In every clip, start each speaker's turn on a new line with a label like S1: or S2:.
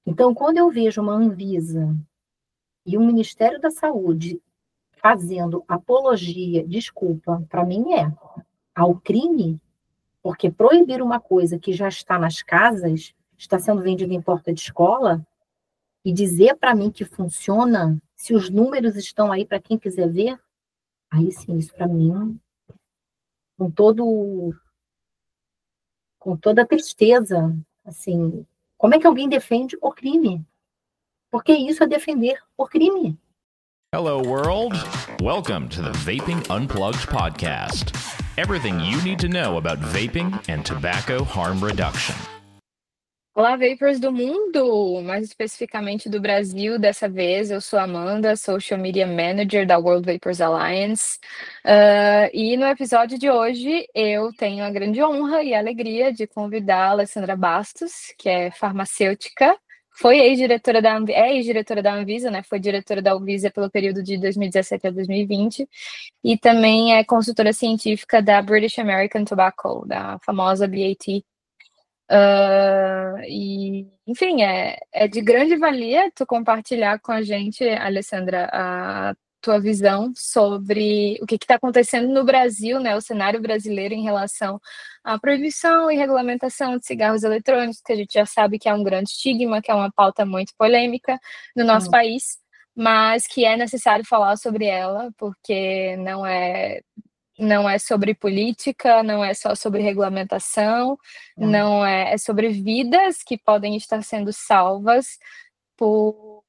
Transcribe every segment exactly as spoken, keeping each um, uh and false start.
S1: Então, quando eu vejo uma Anvisa e um Ministério da Saúde fazendo apologia, desculpa, para mim é, ao crime, porque proibir uma coisa que já está nas casas, está sendo vendida em porta de escola, e dizer para mim que funciona, se os números estão aí para quem quiser ver, aí sim, isso para mim, com todo, com toda a tristeza, assim, como é que alguém defende o crime? Porque isso é defender o crime.
S2: Hello, world. Welcome to the Vaping Unplugged podcast. Everything you need to know about vaping and tobacco harm reduction.
S3: Olá, Vapers do mundo, mais especificamente do Brasil. Dessa vez eu sou a Amanda, Social Media Manager da World Vapers Alliance. Uh, e no episódio de hoje eu tenho a grande honra e alegria de convidar a Alessandra Bastos, que é farmacêutica, foi ex-diretora da, é ex-diretora da Anvisa, né? Foi diretora da Anvisa pelo período de dois mil e dezessete a dois mil e vinte, e também é consultora científica da British American Tobacco, da famosa B A T. Uh, e, enfim, é, é de grande valia tu compartilhar com a gente, Alessandra, a tua visão sobre o que está acontecendo no Brasil, né, o cenário brasileiro em relação à proibição e regulamentação de cigarros eletrônicos, que a gente já sabe que é um grande estigma, que é uma pauta muito polêmica no nosso hum. país, mas que é necessário falar sobre ela, porque não é... Não é sobre política, não é só sobre regulamentação, não, não é, é sobre vidas que podem estar sendo salvas por,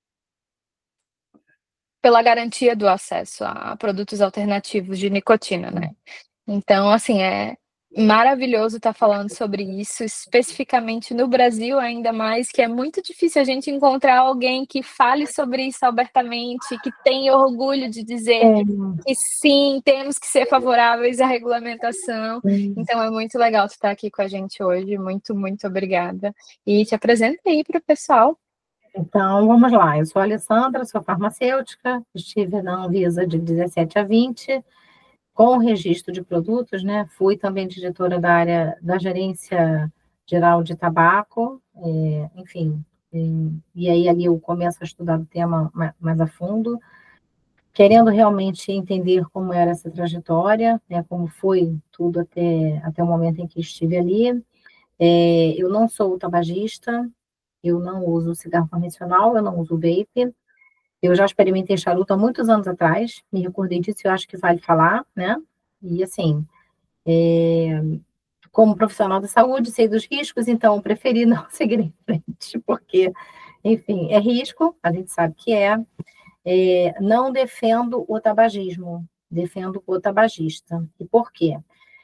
S3: pela garantia do acesso a produtos alternativos de nicotina, né? Então, assim, é maravilhoso estar falando sobre isso, especificamente no Brasil, ainda mais, que é muito difícil a gente encontrar alguém que fale sobre isso abertamente, que tenha orgulho de dizer é. que sim, temos que ser favoráveis à regulamentação. Sim. Então é muito legal estar aqui com a gente hoje, muito, muito obrigada. E te apresento aí para o pessoal.
S1: Então, vamos lá, eu sou a Alessandra, sou farmacêutica, estive na Anvisa de dezessete a vinte, com o registro de produtos, né? Fui também diretora da área da gerência geral de tabaco, é, enfim, é, e aí ali eu começo a estudar o tema mais, mais a fundo, querendo realmente entender como era essa trajetória, né? Como foi tudo até, até o momento em que estive ali. É, eu não sou tabagista, eu não uso cigarro convencional, eu não uso vape. Eu já experimentei charuto há muitos anos atrás, me recordei disso, eu acho que vale falar, né? E assim, é, como profissional da saúde, sei dos riscos, então preferi não seguir em frente, porque, enfim, é risco, a gente sabe que é. é não defendo o tabagismo, defendo o tabagista. E por quê?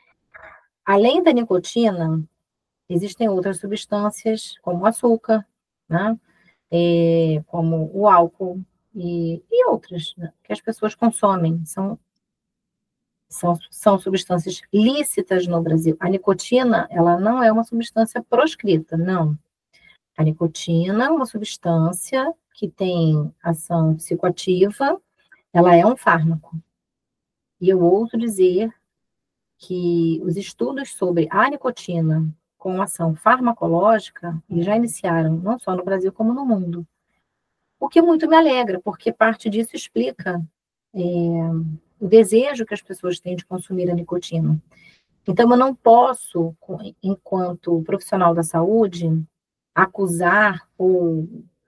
S1: Além da nicotina, existem outras substâncias, como o açúcar, né? É, como o álcool, E, e outras, né, que as pessoas consomem, são, são, são substâncias lícitas no Brasil. A nicotina, ela não é uma substância proscrita, não. A nicotina é uma substância que tem ação psicoativa, ela é um fármaco. E eu ouso dizer que os estudos sobre a nicotina com ação farmacológica já iniciaram, não só no Brasil, como no mundo. O que muito me alegra, porque parte disso explica é, o desejo que as pessoas têm de consumir a nicotina. Então, eu não posso, enquanto profissional da saúde, acusar ou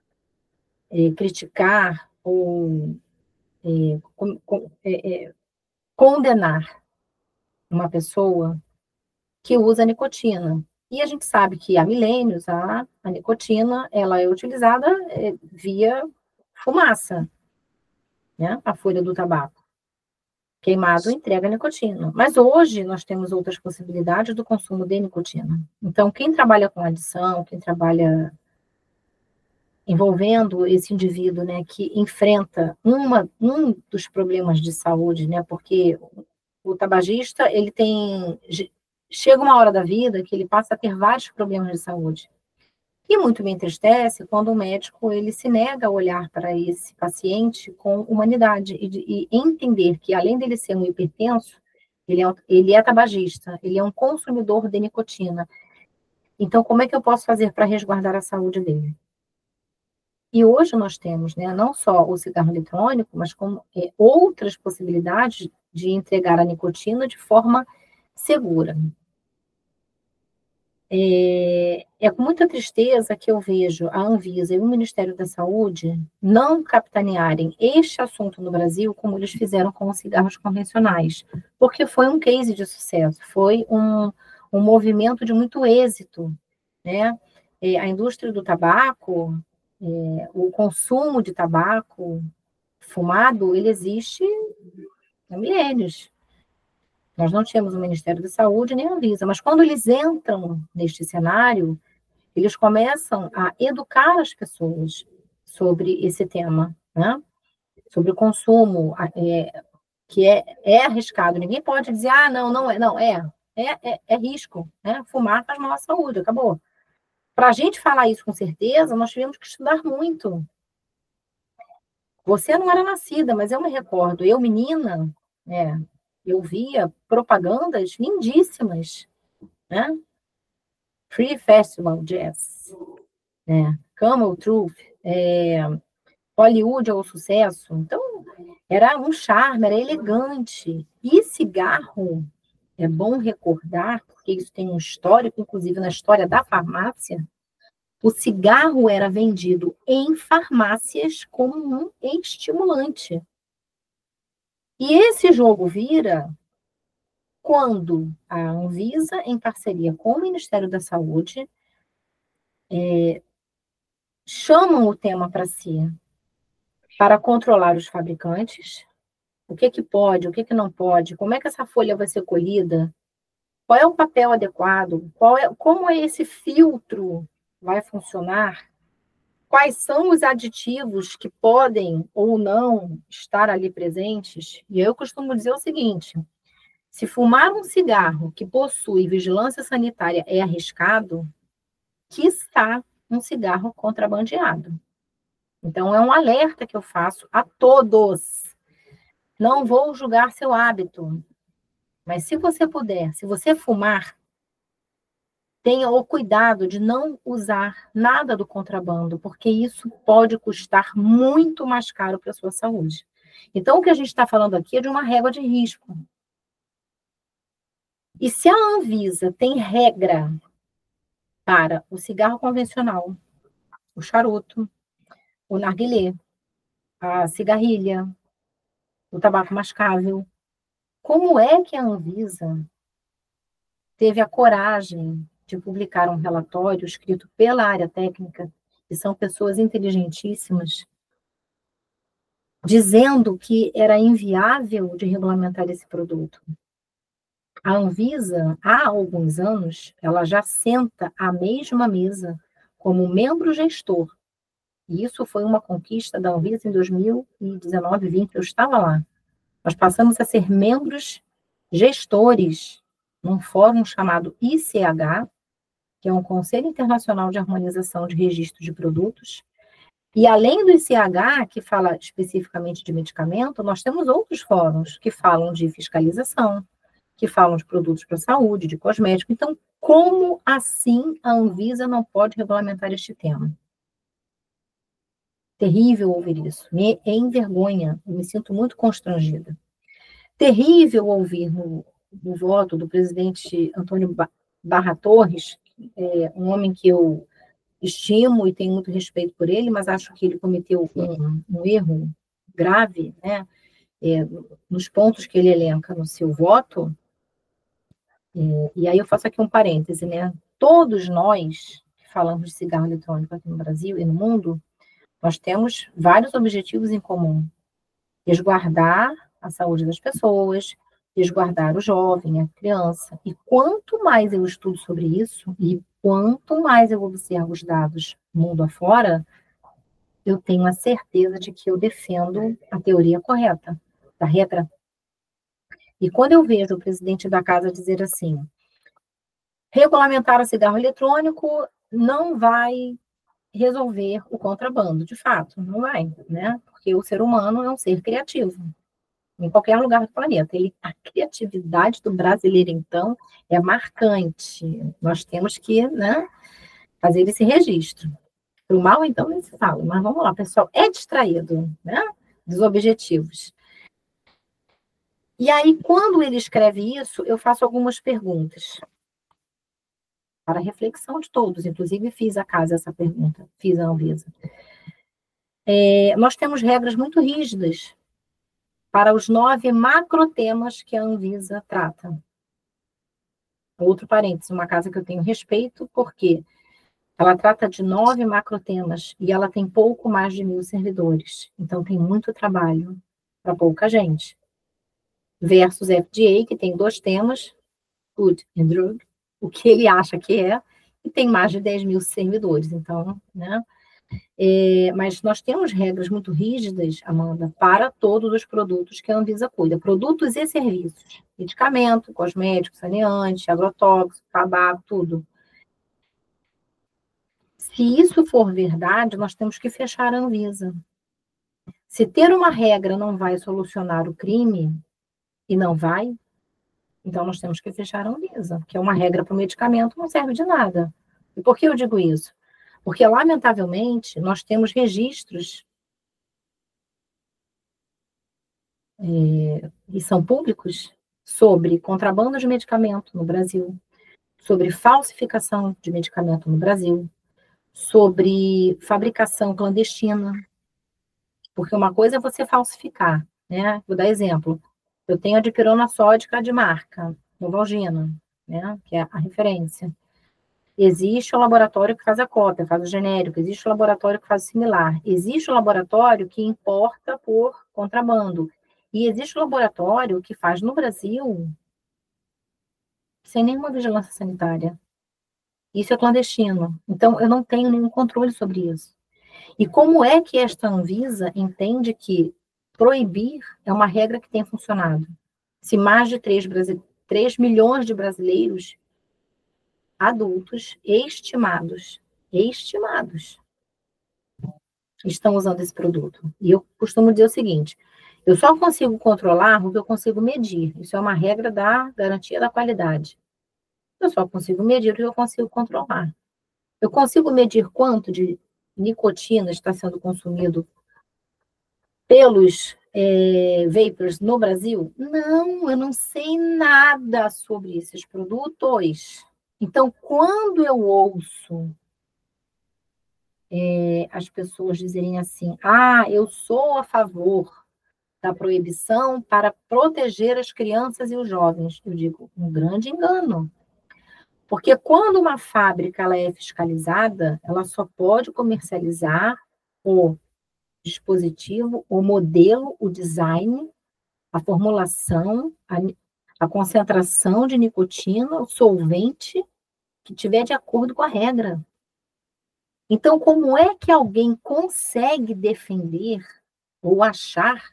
S1: é, criticar ou é, com, com, é, condenar uma pessoa que usa nicotina. E a gente sabe que há milênios a, a nicotina ela é utilizada é, via fumaça, né? A folha do tabaco. Queimado entrega nicotina. Mas hoje nós temos outras possibilidades do consumo de nicotina. Então, quem trabalha com adição, quem trabalha envolvendo esse indivíduo, né, que enfrenta uma, um dos problemas de saúde, né, porque o tabagista, ele tem... Chega uma hora da vida que ele passa a ter vários problemas de saúde. E muito me entristece quando o médico ele se nega a olhar para esse paciente com humanidade e, de, e entender que, além dele ser um hipertenso, ele é, um, ele é tabagista, ele é um consumidor de nicotina. Então, como é que eu posso fazer para resguardar a saúde dele? E hoje nós temos, né, não só o cigarro eletrônico, mas como é, outras possibilidades de entregar a nicotina de forma segura. É, é com muita tristeza que eu vejo a Anvisa e o Ministério da Saúde não capitanearem este assunto no Brasil como eles fizeram com os cigarros convencionais, porque foi um case de sucesso, foi um, um movimento de muito êxito, né? É, a indústria do tabaco, é, o consumo de tabaco fumado, ele existe há milênios. Nós não tínhamos o Ministério da Saúde nem a Anvisa, mas quando eles entram neste cenário, eles começam a educar as pessoas sobre esse tema, né? Sobre o consumo, é, que é, é arriscado. Ninguém pode dizer, ah, não, não é, não, é, é, é, é risco, né? Fumar faz mal à saúde, acabou. Para a gente falar isso com certeza, nós tivemos que estudar muito. Você não era nascida, mas eu me recordo, eu menina, né? Eu via propagandas lindíssimas, né? Free Festival Jazz, né? Camel Truth, é, Hollywood é o sucesso. Então, era um charme, era elegante. E cigarro, é bom recordar, porque isso tem um histórico, inclusive na história da farmácia, o cigarro era vendido em farmácias como um estimulante. E esse jogo vira quando a Anvisa, em parceria com o Ministério da Saúde, é, chamam o tema para si, para controlar os fabricantes, o que que pode, o que que não pode, como é que essa folha vai ser colhida, qual é o papel adequado, qual é, como é esse filtro vai funcionar, quais são os aditivos que podem ou não estar ali presentes. E eu costumo dizer o seguinte, se fumar um cigarro que possui vigilância sanitária é arriscado, quiçá um cigarro contrabandeado. Então, é um alerta que eu faço a todos. Não vou julgar seu hábito, mas se você puder, se você fumar, tenha o cuidado de não usar nada do contrabando, porque isso pode custar muito mais caro para a sua saúde. Então, o que a gente está falando aqui é de uma régua de risco. E se a Anvisa tem regra para o cigarro convencional, o charuto, o narguilé, a cigarrilha, o tabaco mascável, como é que a Anvisa teve a coragem de publicar um relatório escrito pela área técnica, que são pessoas inteligentíssimas, dizendo que era inviável de regulamentar esse produto? A Anvisa, há alguns anos, ela já senta à mesma mesa como membro gestor. E isso foi uma conquista da Anvisa em dois mil e dezenove, vinte, eu estava lá. Nós passamos a ser membros gestores num fórum chamado I C H, que é um Conselho Internacional de Harmonização de Registro de Produtos. E além do I C H, que fala especificamente de medicamento, nós temos outros fóruns que falam de fiscalização, que falam de produtos para a saúde, de cosmético. Então, como assim a Anvisa não pode regulamentar este tema? Terrível ouvir isso. Me envergonha. Eu me sinto muito constrangida. Terrível ouvir no, no voto do presidente Antônio Barra Torres, é, um homem que eu estimo e tenho muito respeito por ele, mas acho que ele cometeu um, um erro grave, né? É, nos pontos que ele elenca no seu voto. É, e aí eu faço aqui um parêntese, né? Todos nós que falamos de cigarro eletrônico aqui no Brasil e no mundo, nós temos vários objetivos em comum. Resguardar a saúde das pessoas, resguardar o jovem, a criança. E quanto mais eu estudo sobre isso, e quanto mais eu observo os dados mundo afora, eu tenho a certeza de que eu defendo a teoria correta, da retra. E quando eu vejo o presidente da casa dizer assim, regulamentar o cigarro eletrônico não vai resolver o contrabando, de fato, não vai, né? Porque o ser humano é um ser criativo, em qualquer lugar do planeta. Ele, a criatividade do brasileiro, então, é marcante. Nós temos que, né, fazer esse registro. Para o mal, então, nem se fala. Mas vamos lá, pessoal. É distraído, né? Dos objetivos. E aí, quando ele escreve isso, eu faço algumas perguntas. Para a reflexão de todos. Inclusive, fiz a casa essa pergunta. Fiz a Anvisa. É, nós temos regras muito rígidas para os nove macrotemas que a Anvisa trata. Outro parênteses, uma casa que eu tenho respeito, porque ela trata de nove macrotemas e ela tem pouco mais de mil servidores. Então, tem muito trabalho para pouca gente. Versus F D A, que tem dois temas, Food and Drug, o que ele acha que é, e tem mais de dez mil servidores. Então, né? É, mas nós temos regras muito rígidas, Amanda, para todos os produtos que a Anvisa cuida. Produtos e serviços. Medicamento, cosmético, saneante, agrotóxico, tabaco, tudo. Se isso for verdade, nós temos que fechar a Anvisa. Se ter uma regra não vai solucionar o crime, e não vai, então nós temos que fechar a Anvisa, que é uma regra para o medicamento, não serve de nada. E por que eu digo isso? Porque, lamentavelmente, nós temos registros, é, e são públicos, sobre contrabando de medicamento no Brasil, sobre falsificação de medicamento no Brasil, sobre fabricação clandestina. Porque uma coisa é você falsificar, né? Vou dar exemplo. Eu tenho a dipirona sódica de marca, Novalgina, né? Que é a referência. Existe o laboratório que faz a cópia, faz o genérico. Existe o laboratório que faz o similar. Existe o laboratório que importa por contrabando. E existe o laboratório que faz no Brasil sem nenhuma vigilância sanitária. Isso é clandestino. Então, eu não tenho nenhum controle sobre isso. E como é que esta Anvisa entende que proibir é uma regra que tem funcionado? Se mais de três milhões de brasileiros adultos estimados, estimados, estão usando esse produto. E eu costumo dizer o seguinte, eu só consigo controlar o que eu consigo medir. Isso é uma regra da garantia da qualidade. Eu só consigo medir o que eu consigo controlar. Eu consigo medir quanto de nicotina está sendo consumido pelos é, vapers no Brasil? Não, eu não sei nada sobre esses produtos. Então, quando eu ouço é, as pessoas dizerem assim, ah, eu sou a favor da proibição para proteger as crianças e os jovens, eu digo, um grande engano. Porque quando uma fábrica ela é fiscalizada, ela só pode comercializar o dispositivo, o modelo, o design, a formulação, a, a concentração de nicotina, o solvente que tiver de acordo com a regra. Então, como é que alguém consegue defender ou achar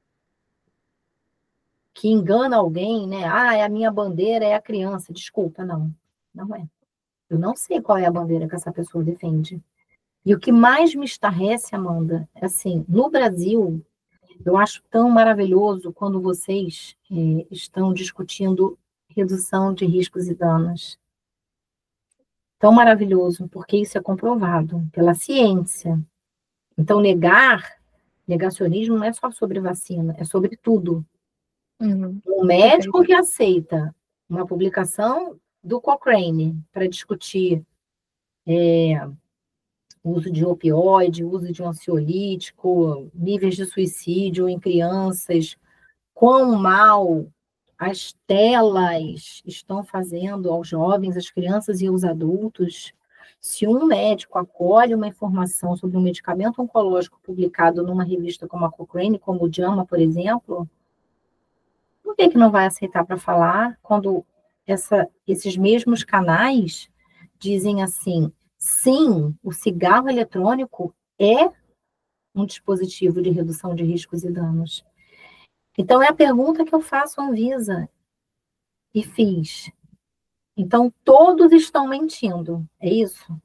S1: que engana alguém, né? Ah, a minha bandeira é a criança. Desculpa, não. Não é. Eu não sei qual é a bandeira que essa pessoa defende. E o que mais me estarrece, Amanda, é assim, no Brasil, eu acho tão maravilhoso quando vocês é, estão discutindo redução de riscos e danos. Tão maravilhoso, porque isso é comprovado pela ciência. Então, negar, negacionismo não é só sobre vacina, é sobre tudo.
S3: Uhum.
S1: Um médico que aceita uma publicação do Cochrane para discutir é, uso de opioide, uso de um ansiolítico, níveis de suicídio em crianças, quão mal as telas estão fazendo aos jovens, às crianças e aos adultos. Se um médico acolhe uma informação sobre um medicamento oncológico publicado numa revista como a Cochrane, como o JAMA, por exemplo, por que que não vai aceitar para falar quando essa, esses mesmos canais dizem assim, sim, o cigarro eletrônico é um dispositivo de redução de riscos e danos. Então, é a pergunta que eu faço à Anvisa e fiz. Então, todos estão mentindo, é isso?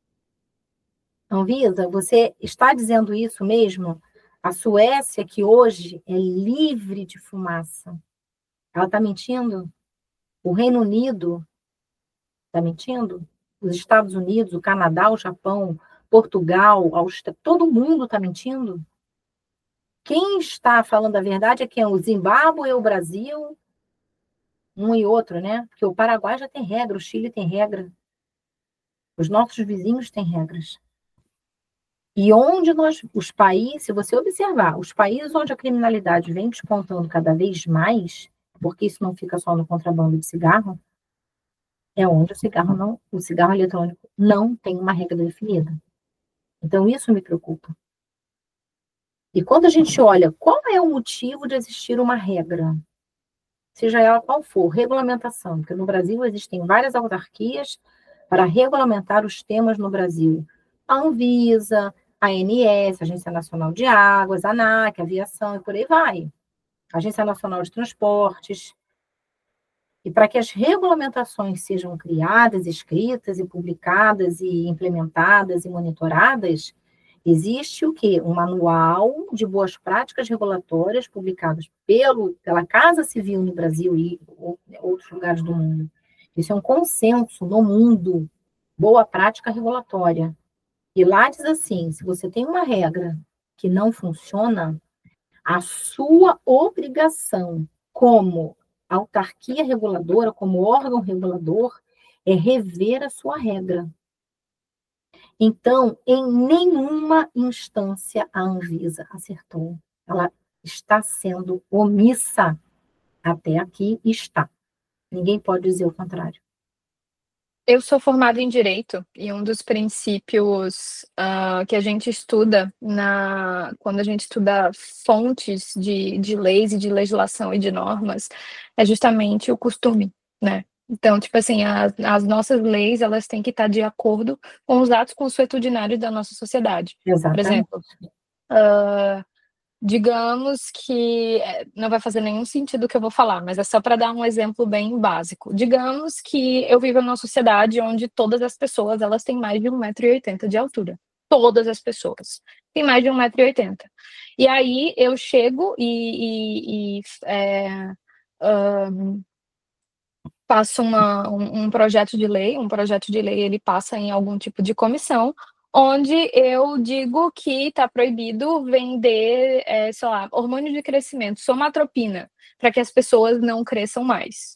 S1: Anvisa, você está dizendo isso mesmo? A Suécia, que hoje é livre de fumaça, ela está mentindo? O Reino Unido está mentindo? Os Estados Unidos, o Canadá, o Japão, Portugal, Austrália, todo mundo está mentindo? Quem está falando a verdade é quem? O Zimbábue, o Brasil, um e outro, né? Porque o Paraguai já tem regra, o Chile tem regra. Os nossos vizinhos têm regras. E onde nós, os países, se você observar, os países onde a criminalidade vem despontando cada vez mais, porque isso não fica só no contrabando de cigarro, é onde o cigarro não, o cigarro eletrônico não tem uma regra definida. Então isso me preocupa. E quando a gente olha qual é o motivo de existir uma regra, seja ela qual for, regulamentação, porque no Brasil existem várias autarquias para regulamentar os temas no Brasil. A Anvisa, a ANS, Agência Nacional de Águas, a ANAC, a Aviação e por aí vai. Agência Nacional de Transportes. E para que as regulamentações sejam criadas, escritas e publicadas e implementadas e monitoradas, existe o quê? Um manual de boas práticas regulatórias publicados pelo, pela Casa Civil no Brasil e outros lugares do mundo. Isso é um consenso no mundo, boa prática regulatória. E lá diz assim, se você tem uma regra que não funciona, a sua obrigação como autarquia reguladora, como órgão regulador, é rever a sua regra. Então, em nenhuma instância a Anvisa acertou. Ela está sendo omissa. Até aqui está. Ninguém pode dizer o contrário.
S3: Eu sou formada em Direito e um dos princípios uh, que a gente estuda na, quando a gente estuda fontes de, de leis e de legislação e de normas é justamente o costume, né? Então, tipo assim, as, as nossas leis, elas têm que estar de acordo com os atos consuetudinários da nossa sociedade.
S1: Exatamente.
S3: Por exemplo, uh, digamos que não vai fazer nenhum sentido o que eu vou falar, mas é só para dar um exemplo bem básico. Digamos que eu vivo numa sociedade onde todas as pessoas elas têm mais de um metro e oitenta de altura. Todas as pessoas têm mais de um metro e oitenta. E aí eu chego e, e, e é, um, passo uma, um, um projeto de lei, um projeto de lei ele passa em algum tipo de comissão, onde eu digo que está proibido vender, é, sei lá, hormônio de crescimento, somatropina, para que as pessoas não cresçam mais.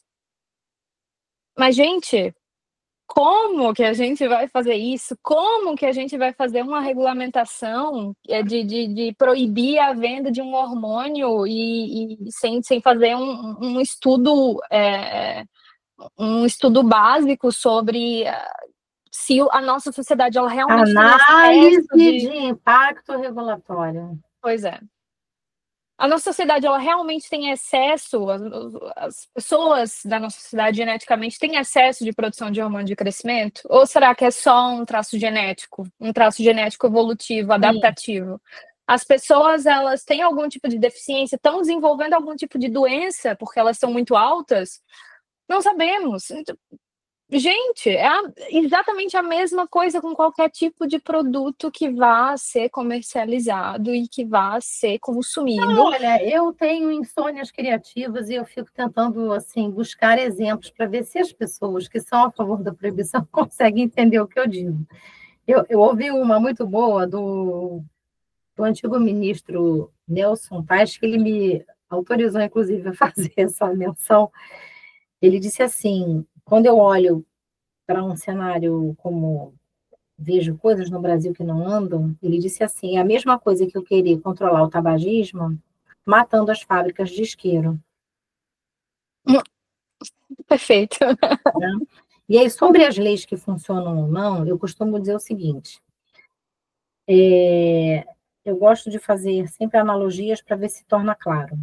S3: Mas, gente, como que a gente vai fazer isso? Como que a gente vai fazer uma regulamentação de, de, de proibir a venda de um hormônio e, e sem, sem fazer um, um estudo, é, um estudo básico sobre se a nossa sociedade ela realmente
S1: Análise
S3: tem excesso de...
S1: de impacto regulatório.
S3: Pois é. A nossa sociedade ela realmente tem excesso, as, as pessoas da nossa sociedade geneticamente têm excesso de produção de hormônio de crescimento? Ou será que é só um traço genético, um traço genético evolutivo, adaptativo? Sim. As pessoas elas têm algum tipo de deficiência, estão desenvolvendo algum tipo de doença porque elas são muito altas? Não sabemos. Gente, é a, exatamente a mesma coisa com qualquer tipo de produto que vá ser comercializado e que vá ser consumido.
S1: Não, olha, eu tenho insônias criativas e eu fico tentando assim, buscar exemplos para ver se as pessoas que são a favor da proibição conseguem entender o que eu digo. Eu, eu ouvi uma muito boa do, do antigo ministro Nelson Paes, que ele me autorizou, inclusive, a fazer essa menção. Ele disse assim, quando eu olho para um cenário como vejo coisas no Brasil que não andam, ele disse assim, é a mesma coisa que eu querer controlar o tabagismo matando as fábricas de isqueiro.
S3: Perfeito.
S1: Né? E aí, sobre as leis que funcionam ou não, eu costumo dizer o seguinte, é, eu gosto de fazer sempre analogias para ver se torna claro.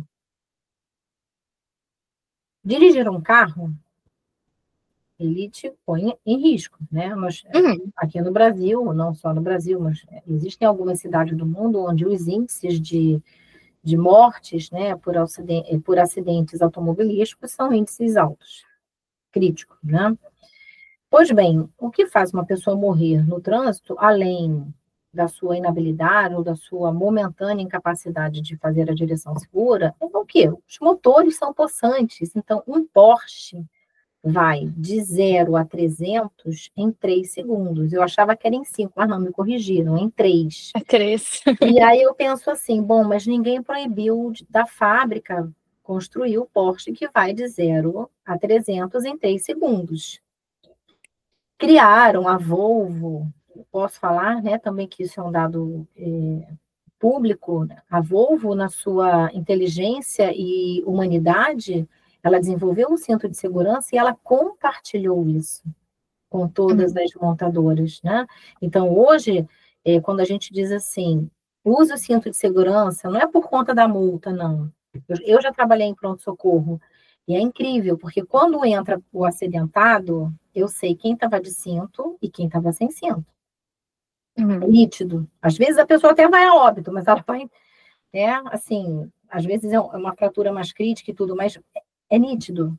S1: Dirigir um carro, ele te põe em risco, né? Mas uhum. Aqui no Brasil, não só no Brasil, mas existem algumas cidades do mundo onde os índices de, de mortes, né, por, acidente, por acidentes automobilísticos são índices altos, críticos, né? Pois bem, o que faz uma pessoa morrer no trânsito, além da sua inabilidade ou da sua momentânea incapacidade de fazer a direção segura, é o quê? Os motores são possantes. Então, um Porsche vai de zero a trezentos em três segundos. Eu achava que era em cinco, mas não, me corrigiram, em três.
S3: É três.
S1: E aí eu penso assim, bom, mas ninguém proibiu da fábrica construir o Porsche que vai de zero a trezentos em três segundos. Criaram a Volvo, posso falar, né, também que isso é um dado é, público, a Volvo, na sua inteligência e humanidade, ela desenvolveu um cinto de segurança e ela compartilhou isso com todas as montadoras, né? Então, hoje, é, quando a gente diz assim, use o cinto de segurança, não é por conta da multa, não. Eu, eu já trabalhei em pronto-socorro, e é incrível, porque quando entra o acidentado, eu sei quem estava de cinto e quem estava sem cinto.
S3: Uhum.
S1: É nítido. Às vezes a pessoa até vai a óbito, mas ela vai, né, assim, às vezes é uma fratura mais crítica e tudo, mas é nítido.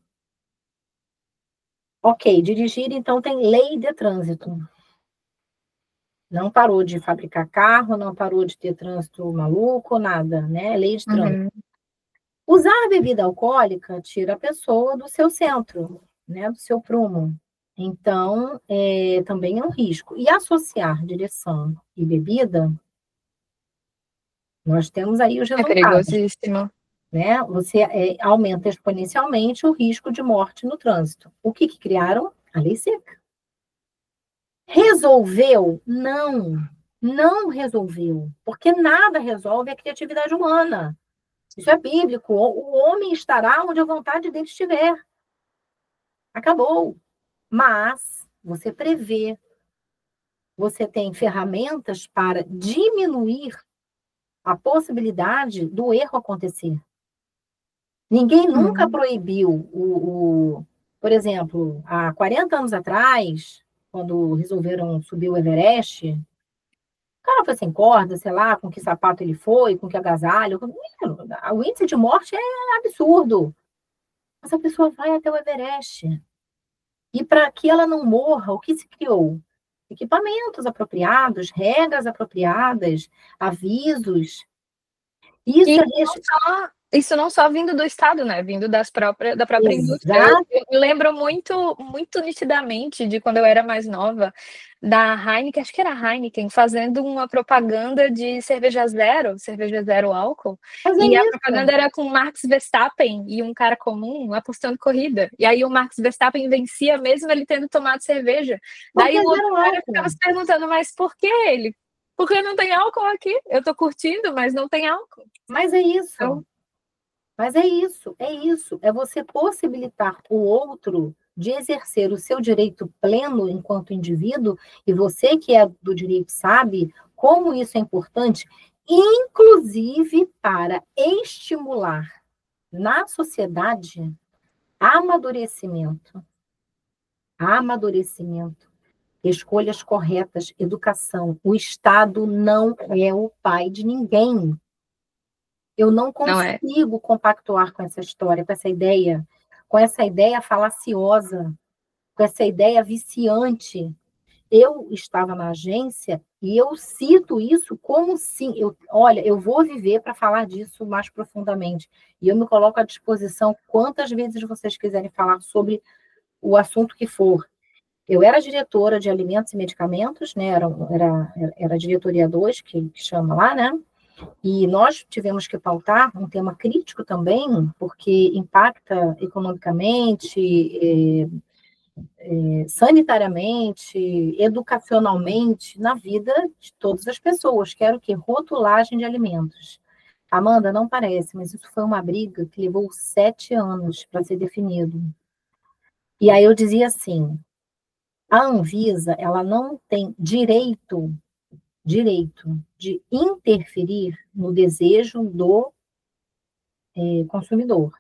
S1: Ok, dirigir, então, tem lei de trânsito. Não parou de fabricar carro, não parou de ter trânsito maluco, nada, né? Lei de trânsito.
S3: Uhum.
S1: Usar a bebida alcoólica tira a pessoa do seu centro, né? Do seu prumo. Então, é, também é um risco. E associar direção e bebida, nós temos aí os
S3: É
S1: resultados.
S3: perigosíssimo.
S1: Né? Você é, aumenta exponencialmente o risco de morte no trânsito. O que, que criaram? A lei seca. Resolveu? Não. Não resolveu. Porque nada resolve a criatividade humana. Isso é bíblico. O homem estará onde a vontade dele estiver. Acabou. Mas você prevê. Você tem ferramentas para diminuir a possibilidade do erro acontecer. Ninguém nunca
S3: Uhum.
S1: proibiu o, o... Por exemplo, há quarenta anos atrás, quando resolveram subir o Everest, o cara foi sem corda, sei lá, com que sapato ele foi, com que agasalho. O índice de morte é absurdo. Mas a pessoa vai até o Everest. E para que ela não morra, o que se criou? Equipamentos apropriados, regras apropriadas, avisos. Isso
S3: E
S1: é...
S3: não só, isso não só vindo do Estado, né? Vindo das próprias, da própria indústria.
S1: Exato.
S3: Eu, eu lembro muito, muito nitidamente de quando eu era mais nova, da Heineken, acho que era a Heineken, fazendo uma propaganda de cerveja zero, cerveja zero álcool.
S1: Mas é
S3: E a
S1: isso.
S3: propaganda era com Max Verstappen e um cara comum apostando corrida. E aí o Max Verstappen vencia mesmo ele tendo tomado cerveja.
S1: Porque
S3: Daí o
S1: é
S3: outro
S1: zero
S3: cara
S1: álcool.
S3: ficava se perguntando, mas por que ele? Porque não tem álcool aqui. Eu tô curtindo, mas não tem álcool.
S1: Mas é isso.
S3: Então,
S1: Mas é isso, é isso. É você possibilitar o outro de exercer o seu direito pleno enquanto indivíduo, e você que é do direito sabe como isso é importante, inclusive para estimular na sociedade amadurecimento. Amadurecimento. Escolhas corretas, educação. O Estado não é o pai de ninguém. Eu não
S3: não é.
S1: consigo compactuar com essa história, com essa ideia, com essa ideia falaciosa, com essa ideia viciante. Eu estava na agência e eu cito isso como sim. Eu, olha, eu vou viver para falar disso mais profundamente. E eu me coloco à disposição quantas vezes vocês quiserem falar sobre o assunto que for. Eu era diretora de alimentos e medicamentos, né? Era, era, era a diretoria dois, que, que chama lá, né? E nós tivemos que pautar um tema crítico também, porque impacta economicamente, é, é, sanitariamente, educacionalmente, na vida de todas as pessoas, que era o quê? Rotulagem de alimentos. Amanda, não parece, mas isso foi uma briga que levou sete anos para ser definido. E aí eu dizia assim, a Anvisa, ela não tem direito direito de interferir no desejo do é, consumidor.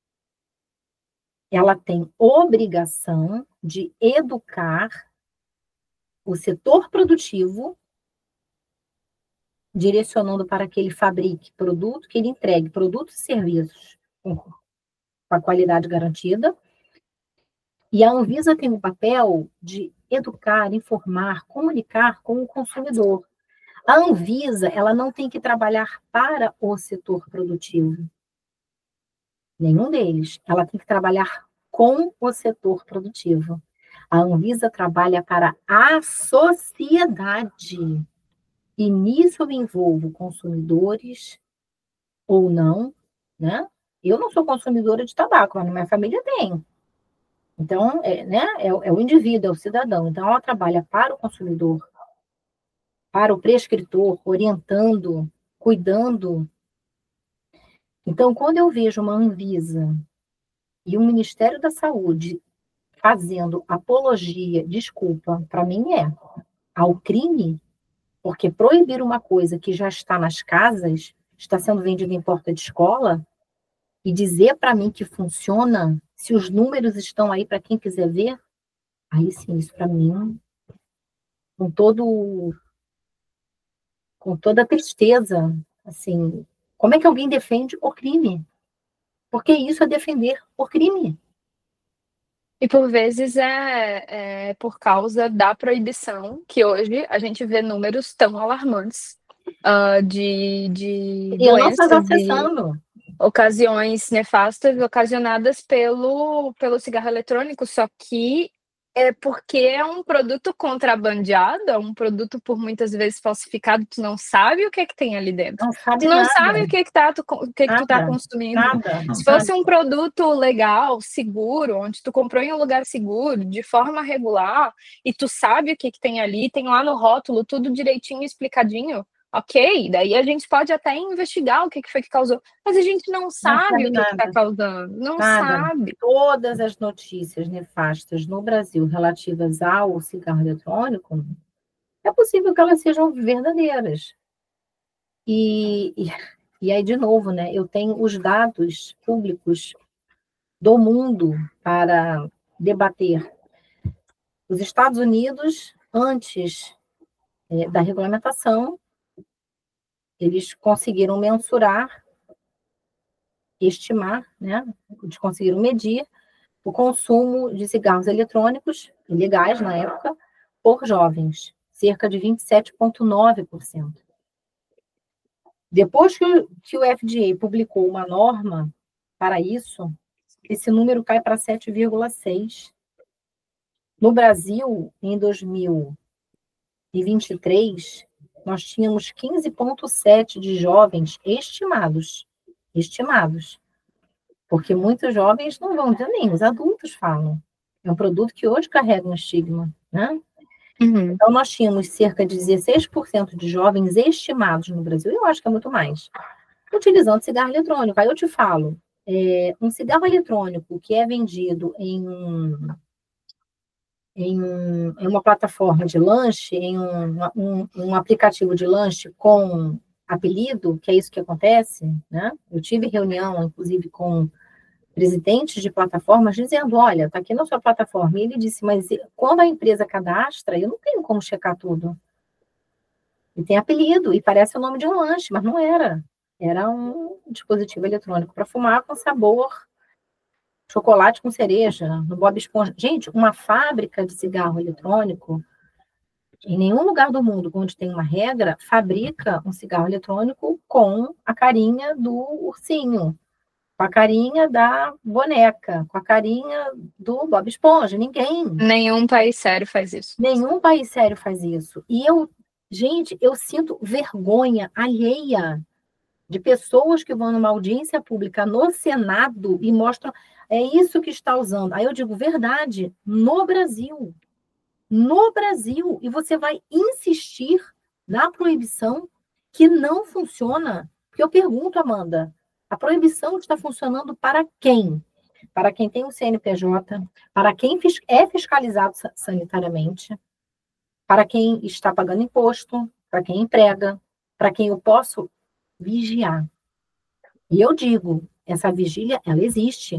S1: Ela tem obrigação de educar o setor produtivo, direcionando para que ele fabrique produto, que ele entregue produtos e serviços com a qualidade garantida. E a Anvisa tem o papel de educar, informar, comunicar com o consumidor. A Anvisa, ela não tem que trabalhar para o setor produtivo. Nenhum deles. Ela tem que trabalhar com o setor produtivo. A Anvisa trabalha para a sociedade. E nisso eu envolvo consumidores ou não, né? Eu não sou consumidora de tabaco, mas minha família tem. Então, é, né, é, é o indivíduo, é o cidadão. Então, ela trabalha para o consumidor, para o prescritor, orientando, cuidando. Então, quando eu vejo uma Anvisa e o Ministério da Saúde fazendo apologia, desculpa, para mim é, ao crime, porque proibir uma coisa que já está nas casas, está sendo vendida em porta de escola, e dizer para mim que funciona, se os números estão aí para quem quiser ver, aí sim, isso para mim, com todo, com toda a tristeza, assim, como é que alguém defende o crime? Porque isso é defender o crime.
S3: E por vezes é, é por causa da proibição que hoje a gente vê números tão alarmantes uh, de, de
S1: E eu não estava
S3: doenças, de
S1: acessando.
S3: ocasiões nefastas ocasionadas pelo, pelo cigarro eletrônico, só que é porque é um produto contrabandeado, é um produto por muitas vezes falsificado, tu não sabe o que é que tem ali dentro.
S1: Não sabe
S3: Tu não
S1: nada.
S3: sabe o que é que, tá, tu, o que é que tu tá
S1: Nada.
S3: consumindo.
S1: Nada.
S3: Se fosse um produto legal, seguro, onde tu comprou em um lugar seguro, de forma regular, e tu sabe o que, que tem ali, tem lá no rótulo tudo direitinho, explicadinho, ok, daí a gente pode até investigar o que, que foi que causou, mas a gente não sabe,
S1: Não sabe
S3: o que está
S1: nada.
S3: causando, não
S1: Nada.
S3: sabe.
S1: Todas as notícias nefastas no Brasil relativas ao cigarro eletrônico, é possível que elas sejam verdadeiras. E, e, e aí, de novo, né, eu tenho os dados públicos do mundo para debater. Os Estados Unidos, antes é, da regulamentação, eles conseguiram mensurar, estimar, né, eles conseguiram medir o consumo de cigarros eletrônicos, ilegais na época, por jovens, cerca de vinte e sete vírgula nove por cento. Depois que o, que o F D A publicou uma norma para isso, esse número cai para sete vírgula seis por cento. No Brasil, em dois mil e vinte e três, nós tínhamos quinze vírgula sete por cento de jovens estimados, estimados, porque muitos jovens não vão dizer, nem os adultos falam. É um produto que hoje carrega um estigma, né?
S3: Uhum.
S1: Então, nós tínhamos cerca de dezesseis por cento de jovens estimados no Brasil, eu acho que é muito mais, utilizando cigarro eletrônico. Aí eu te falo, é, um cigarro eletrônico que é vendido em, um, em, um, em uma plataforma de lanche, em um, um, um aplicativo de lanche com apelido, que é isso que acontece, né? Eu tive reunião, inclusive, com presidentes de plataformas dizendo, olha, está aqui na sua plataforma. E ele disse, mas quando a empresa cadastra, eu não tenho como checar tudo. E tem apelido, e parece o nome de um lanche, mas não era. Era um dispositivo eletrônico para fumar com sabor chocolate com cereja, no Bob Esponja. Gente, uma fábrica de cigarro eletrônico, em nenhum lugar do mundo onde tem uma regra, fabrica um cigarro eletrônico com a carinha do ursinho, com a carinha da boneca, com a carinha do Bob Esponja. Ninguém.
S3: Nenhum país sério faz isso.
S1: Nenhum país sério faz isso. E eu, gente, eu sinto vergonha alheia de pessoas que vão numa audiência pública no Senado e mostram, é isso que está usando. Aí eu digo, verdade, no Brasil. No Brasil. E você vai insistir na proibição que não funciona. Porque eu pergunto, Amanda, a proibição está funcionando para quem? Para quem tem o C N P J, para quem é fiscalizado sanitariamente, para quem está pagando imposto, para quem emprega, para quem eu posso vigiar. E eu digo, essa vigília, ela existe.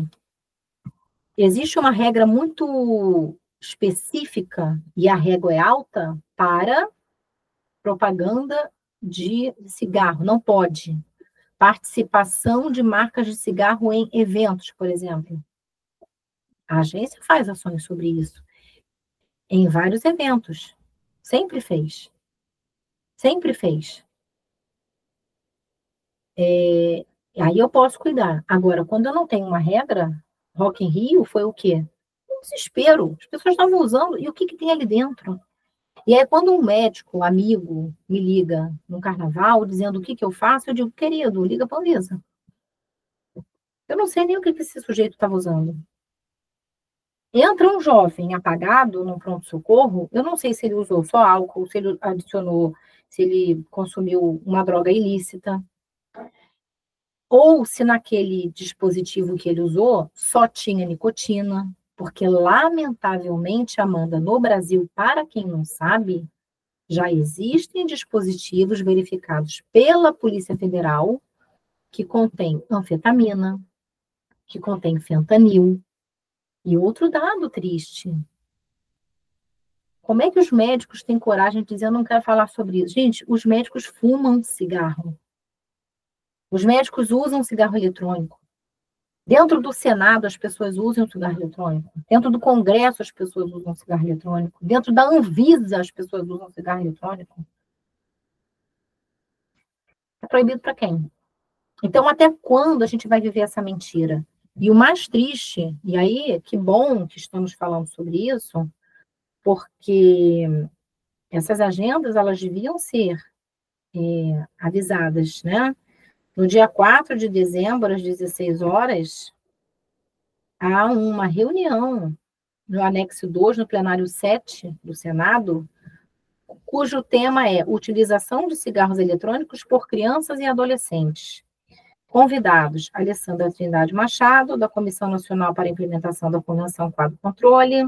S1: Existe uma regra muito específica, e a régua é alta, para propaganda de cigarro. Não pode. Participação de marcas de cigarro em eventos, por exemplo. A agência faz ações sobre isso. Em vários eventos. Sempre fez. Sempre fez. É, aí eu posso cuidar. Agora, quando eu não tenho uma regra, Rock in Rio foi o quê? Um desespero. As pessoas estavam usando, e o que, que tem ali dentro? E aí, quando um médico, amigo, me liga no carnaval, dizendo o que, que eu faço, eu digo, querido, liga para a Anvisa. Eu não sei nem o que, que esse sujeito estava usando. Entra um jovem apagado no pronto-socorro, eu não sei se ele usou só álcool, se ele adicionou, se ele consumiu uma droga ilícita, ou se naquele dispositivo que ele usou só tinha nicotina, porque, lamentavelmente, Amanda, no Brasil, para quem não sabe, já existem dispositivos verificados pela Polícia Federal que contém anfetamina, que contém fentanil. E outro dado triste. Como é que os médicos têm coragem de dizer, eu não quero falar sobre isso? Gente, os médicos fumam cigarro. Os médicos usam cigarro eletrônico. Dentro do Senado, as pessoas usam cigarro eletrônico. Dentro do Congresso, as pessoas usam cigarro eletrônico. Dentro da Anvisa, as pessoas usam cigarro eletrônico. É proibido para quem? Então, até quando a gente vai viver essa mentira? E o mais triste, e aí, que bom que estamos falando sobre isso, porque essas agendas, elas deviam ser é, avisadas, né? No dia quatro de dezembro, às dezesseis horas, há uma reunião no anexo dois, no plenário sete do Senado, cujo tema é utilização de cigarros eletrônicos por crianças e adolescentes. Convidados, Alessandra Trindade Machado, da Comissão Nacional para a Implementação da Convenção Quadro Controle,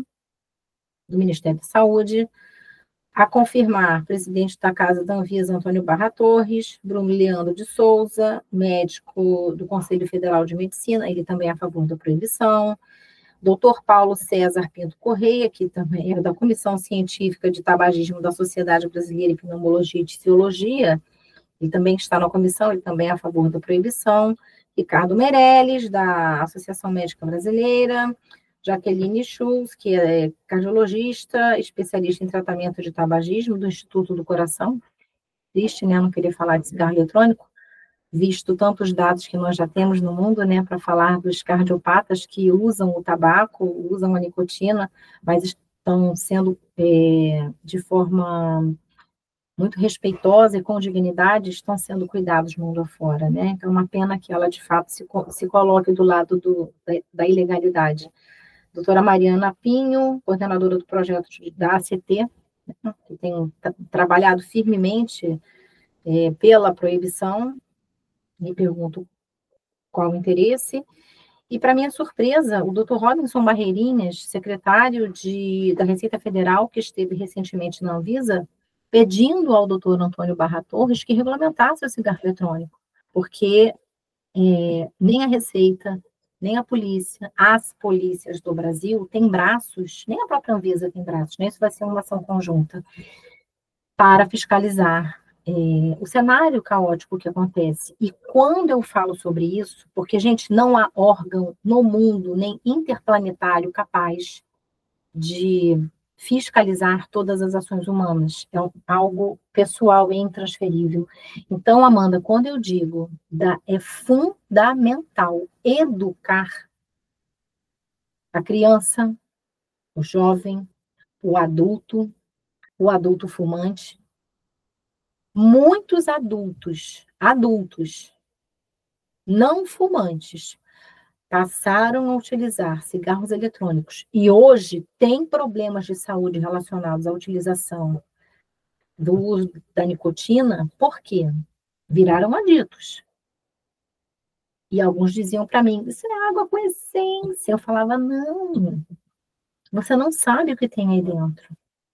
S1: do Ministério da Saúde, a confirmar, presidente da Casa da Anvisa, Antônio Barra Torres, Bruno Leandro de Souza, médico do Conselho Federal de Medicina, ele também é a favor da proibição, doutor Paulo César Pinto Correia, que também é da Comissão Científica de Tabagismo da Sociedade Brasileira de Pneumologia e Tisiologia, ele também está na comissão, ele também é a favor da proibição. Ricardo Meirelles, da Associação Médica Brasileira. Jaqueline Schultz, que é cardiologista, especialista em tratamento de tabagismo do Instituto do Coração. Triste, né? Não queria falar de cigarro eletrônico, visto tantos dados que nós já temos no mundo, né? Para falar dos cardiopatas que usam o tabaco, usam a nicotina, mas estão sendo é, de forma muito respeitosa e com dignidade, estão sendo cuidados mundo afora, né? Então, é uma pena que ela, de fato, se, se coloque do lado do, da, da ilegalidade. Doutora Mariana Pinho, coordenadora do projeto da A C T, né, que tem trabalhado firmemente é, pela proibição, me pergunto qual o interesse. E, para minha surpresa, o doutor Robinson Barreirinhas, secretário de, da Receita Federal, que esteve recentemente na Anvisa, pedindo ao doutor Antônio Barra Torres que regulamentasse o cigarro eletrônico, porque é, nem a Receita, nem a polícia, as polícias do Brasil têm braços, nem a própria Anvisa tem braços, né? Isso vai ser uma ação conjunta para fiscalizar é, o cenário caótico que acontece. E quando eu falo sobre isso, porque, gente, não há órgão no mundo, nem interplanetário, capaz de fiscalizar todas as ações humanas. É algo pessoal e intransferível. Então, Amanda, quando eu digo da, é fundamental educar a criança, o jovem, o adulto, o adulto fumante. Muitos adultos, adultos, não fumantes, passaram a utilizar cigarros eletrônicos e hoje tem problemas de saúde relacionados à utilização do uso da nicotina, por quê? Viraram aditos. E alguns diziam para mim, isso é água com essência. Eu falava, não, você não sabe o que tem aí dentro.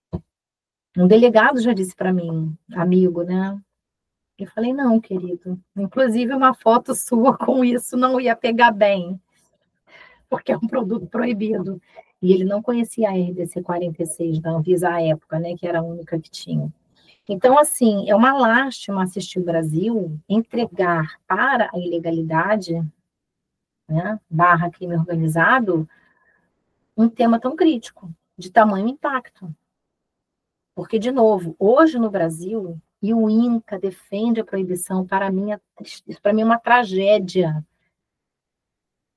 S1: Um delegado já disse para mim, amigo, né? Eu falei, não, querido. Inclusive, uma foto sua com isso não ia pegar bem, porque é um produto proibido. E ele não conhecia a R D C quarenta e seis da Anvisa à época, né, que era a única que tinha. Então, assim, é uma lástima assistir o Brasil entregar para a ilegalidade, né, barra crime organizado, um tema tão crítico, de tamanho impacto. Porque, de novo, hoje no Brasil, e o INCA defende a proibição, para mim, é, para mim é uma tragédia.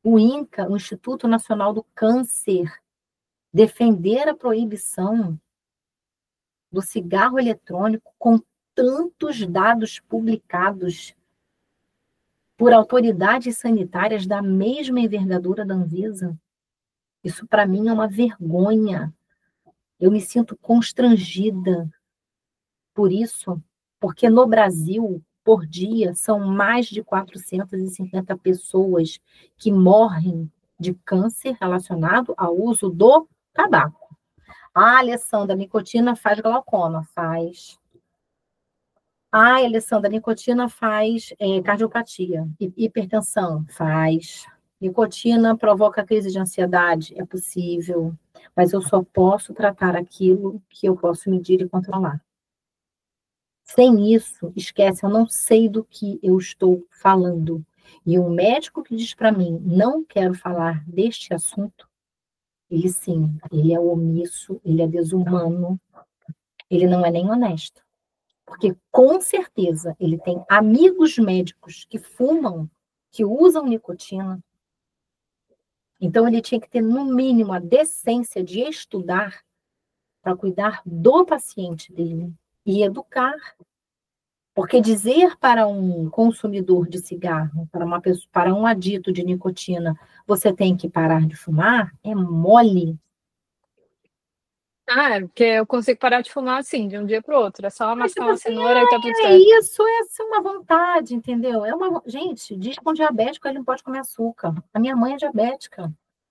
S1: o INCA, o Instituto Nacional do Câncer, defender a proibição do cigarro eletrônico com tantos dados publicados por autoridades sanitárias da mesma envergadura da Anvisa? Isso, para mim, é uma vergonha. Eu me sinto constrangida por isso, porque no Brasil, por dia, são mais de quatrocentas e cinquenta pessoas que morrem de câncer relacionado ao uso do tabaco. Ah, Alessandra, a nicotina faz glaucoma? Faz. Ah, Alessandra, a nicotina faz é, cardiopatia, hipertensão? Faz. Nicotina provoca crise de ansiedade? É possível, mas eu só posso tratar aquilo que eu posso medir e controlar. Sem isso, esquece, eu não sei do que eu estou falando. E um médico que diz para mim, não quero falar deste assunto, ele sim, ele é omisso, ele é desumano, ele não é nem honesto. Porque, com certeza, ele tem amigos médicos que fumam, que usam nicotina. Então, ele tinha que ter, no mínimo, a decência de estudar para cuidar do paciente dele e educar. Porque dizer para um consumidor de cigarro, para, uma pessoa, para um adito de nicotina, você tem que parar de fumar, é mole.
S3: Ah, é, porque eu consigo parar de fumar assim, de um dia para o outro. É só mascar uma
S1: Assim,
S3: cenoura e tá tudo
S1: é
S3: certo.
S1: isso, essa é uma vontade, entendeu? É uma... Gente, diz que um diabético ele não pode comer açúcar. A minha mãe é diabética.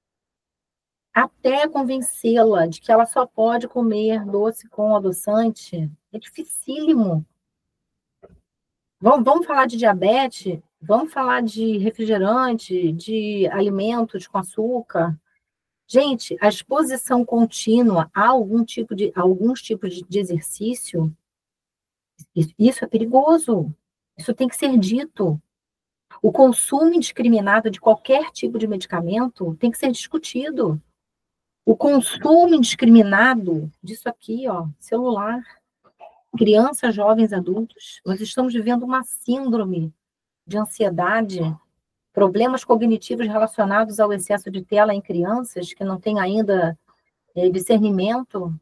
S1: Até convencê-la de que ela só pode comer doce com adoçante, é dificílimo. Vamos, vamos falar de diabetes, vamos falar de refrigerante, de alimentos com açúcar. Gente, a exposição contínua a algum tipo de, a alguns tipos de, de exercício, isso, isso é perigoso. Isso tem que ser dito. O consumo indiscriminado de qualquer tipo de medicamento tem que ser discutido. O consumo indiscriminado disso aqui, ó, celular, crianças, jovens, adultos, nós estamos vivendo uma síndrome de ansiedade, problemas cognitivos relacionados ao excesso de tela em crianças que não têm ainda é, discernimento,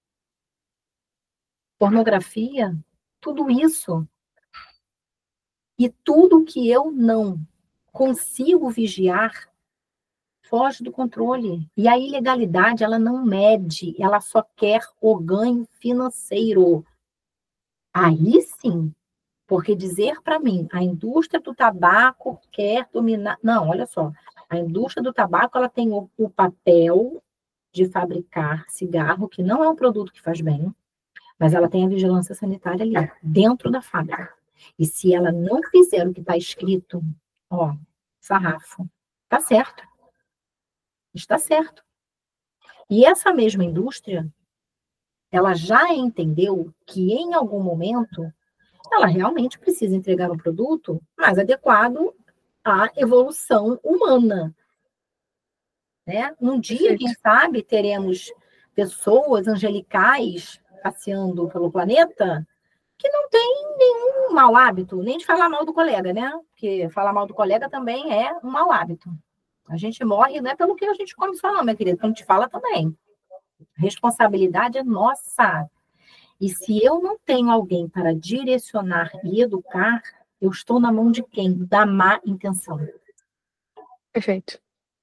S1: pornografia, tudo isso. E tudo que eu não consigo vigiar foge do controle. E a ilegalidade, ela não mede, ela só quer o ganho financeiro. Aí sim, porque dizer para mim, a indústria do tabaco quer dominar... Não, olha só, a indústria do tabaco ela tem o, o papel de fabricar cigarro, que não é um produto que faz bem, mas ela tem a vigilância sanitária ali, dentro da fábrica. E se ela não fizer o que está escrito, ó, sarrafo, tá certo. Está certo. E essa mesma indústria, ela já entendeu que em algum momento ela realmente precisa entregar um produto mais adequado à evolução humana. Né? Num dia, quem sabe, teremos pessoas angelicais passeando pelo planeta que não tem nenhum mau hábito, nem de falar mal do colega, né? Porque falar mal do colega também é um mau hábito. A gente morre não é pelo que a gente come só, não, minha querida, porque a gente fala também. A responsabilidade é nossa. E se eu não tenho alguém para direcionar e educar, eu estou na mão de quem? Da má intenção.
S3: Perfeito.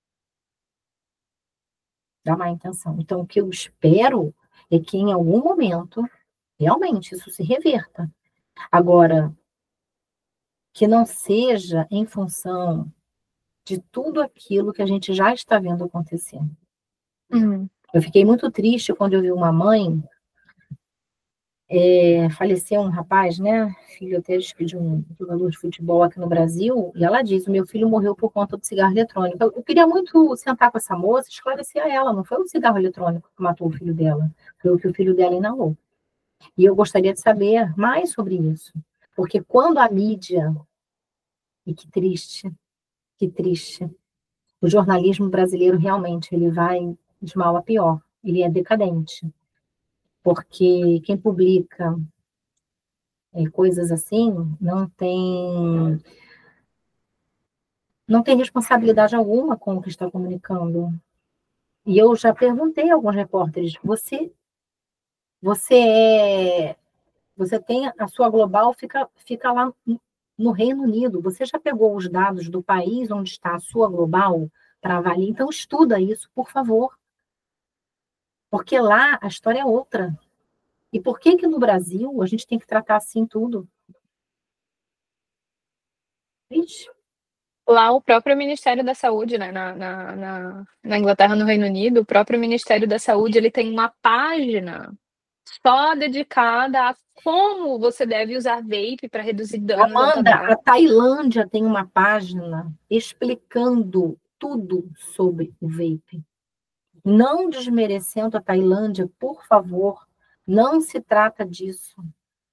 S1: Da má intenção. Então, o que eu espero é que em algum momento, realmente, isso se reverta. Agora, que não seja em função de tudo aquilo que a gente já está vendo acontecendo.
S3: Uhum.
S1: Eu fiquei muito triste quando eu vi uma mãe, é, faleceu um rapaz, né, filho até de um jogador de futebol aqui no Brasil, e ela diz, o meu filho morreu por conta do cigarro eletrônico. Eu, eu queria muito sentar com essa moça e esclarecer a ela, não foi o cigarro eletrônico que matou o filho dela, foi o que o filho dela inalou. E eu gostaria de saber mais sobre isso, porque quando a mídia, e que triste, que triste, o jornalismo brasileiro realmente ele vai de mal a pior, ele é decadente, porque quem publica é, coisas assim não tem não tem responsabilidade alguma com o que está comunicando. E eu já perguntei a alguns repórteres, você, você é, você tem a sua global, fica, fica lá no Reino Unido, você já pegou os dados do país onde está a sua global para avaliar? Então estuda isso, por favor. Porque lá a história é outra. E por que que no Brasil a gente tem que tratar assim tudo? Ixi.
S3: Lá o próprio Ministério da Saúde, né, na, na, na, na Inglaterra, no Reino Unido, o próprio Ministério da Saúde, ele tem uma página só dedicada a como você deve usar vape para reduzir danos ao
S1: Amanda,
S3: tabaco.
S1: a Tailândia tem uma página explicando tudo sobre o vape. Não desmerecendo a Tailândia, por favor, não se trata disso.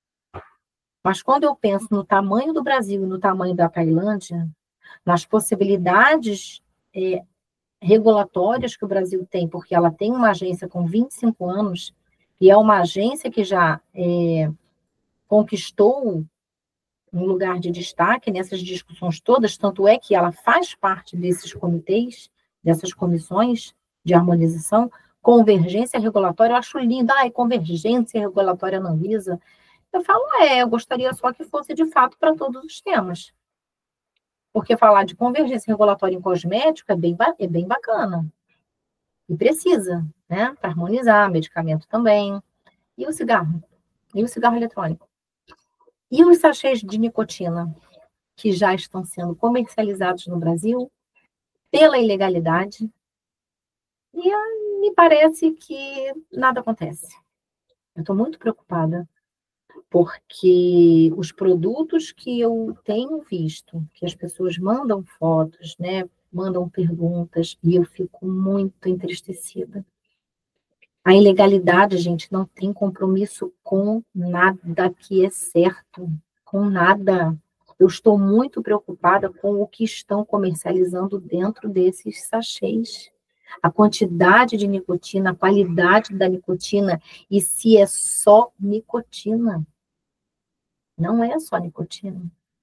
S1: Mas quando eu penso no tamanho do Brasil e no tamanho da Tailândia, nas possibilidades é, regulatórias que o Brasil tem, porque ela tem uma agência com vinte e cinco anos, e é uma agência que já é, conquistou um lugar de destaque nessas discussões todas, tanto é que ela faz parte desses comitês, dessas comissões de harmonização, convergência regulatória, eu acho lindo, ai, convergência regulatória na Anvisa. Eu falo, é, eu gostaria só que fosse de fato para todos os temas. Porque falar de convergência regulatória em cosmético é bem, é bem bacana. E precisa, né? Para harmonizar, medicamento também. E o cigarro? E o cigarro eletrônico? E os sachês de nicotina, que já estão sendo comercializados no Brasil pela ilegalidade? E ah, me parece que nada acontece. Eu estou muito preocupada, porque os produtos que eu tenho visto, que as pessoas mandam fotos, né, mandam perguntas, e eu fico muito entristecida. A ilegalidade, gente, não tem compromisso com nada que é certo, com nada. Eu estou muito preocupada com o que estão comercializando dentro desses sachês. A quantidade de nicotina, a qualidade da nicotina, e se é só nicotina. Não é só nicotina.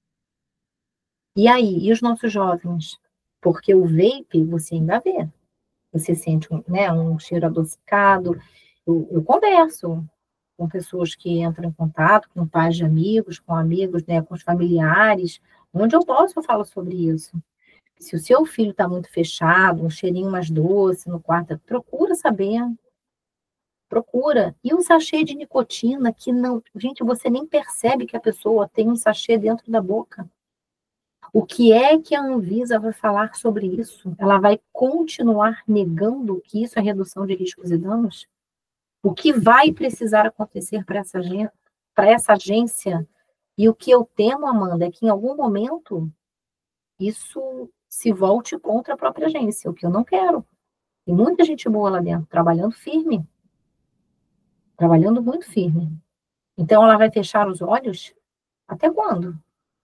S1: E aí, e os nossos jovens? Porque o vape, você ainda vê. Você sente um, né, um cheiro adocicado. Eu, eu converso com pessoas que entram em contato, com pais de amigos, com amigos, né, com os familiares. Onde eu posso, eu falo sobre isso. Se o seu filho está muito fechado, um cheirinho mais doce no quarto, procura saber. Procura. E o sachê de nicotina, que não... Gente, você nem percebe que a pessoa tem um sachê dentro da boca. O que é que a Anvisa vai falar sobre isso? Ela vai continuar negando que isso é redução de riscos e danos? O que vai precisar acontecer para essa, para essa agência? E o que eu temo, Amanda, é que em algum momento isso se volte contra a própria agência, o que eu não quero. Tem muita gente boa lá dentro, trabalhando firme. Trabalhando muito firme. Então, ela vai fechar os olhos? Até quando?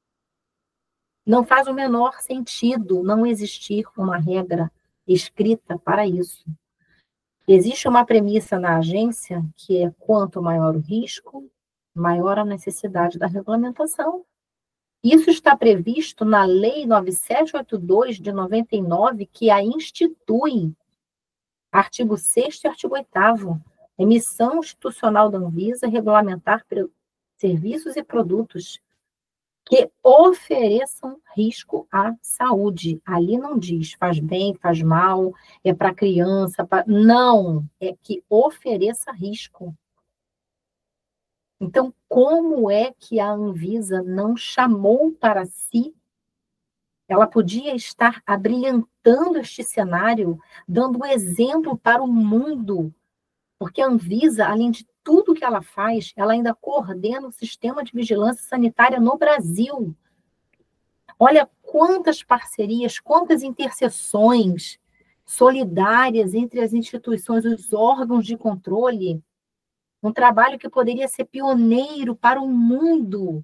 S1: Não faz o menor sentido não existir uma regra escrita para isso. Existe uma premissa na agência que é quanto maior o risco, maior a necessidade da regulamentação. Isso está previsto na Lei nove sete oito dois de noventa e nove, que a institui. Artigo sexto e artigo oitavo. Emissão institucional da Anvisa regulamentar serviços e produtos que ofereçam risco à saúde. Ali não diz faz bem, faz mal, é para criança, pra... não, é que ofereça risco. Então, como é que a Anvisa não chamou para si? Ela podia estar abrilhantando este cenário, dando exemplo para o mundo, porque a Anvisa, além de tudo que ela faz, ela ainda coordena o sistema de vigilância sanitária no Brasil. Olha quantas parcerias, quantas interseções solidárias entre as instituições, os órgãos de controle. Um trabalho que poderia ser pioneiro para o mundo.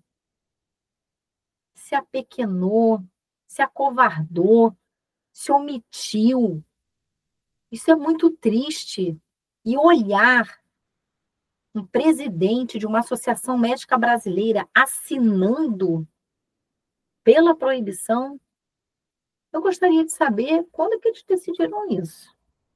S1: Se apequenou, se acovardou, se omitiu. Isso é muito triste. E olhar um presidente de uma associação médica brasileira assinando pela proibição, Eu gostaria de saber quando é que eles decidiram isso.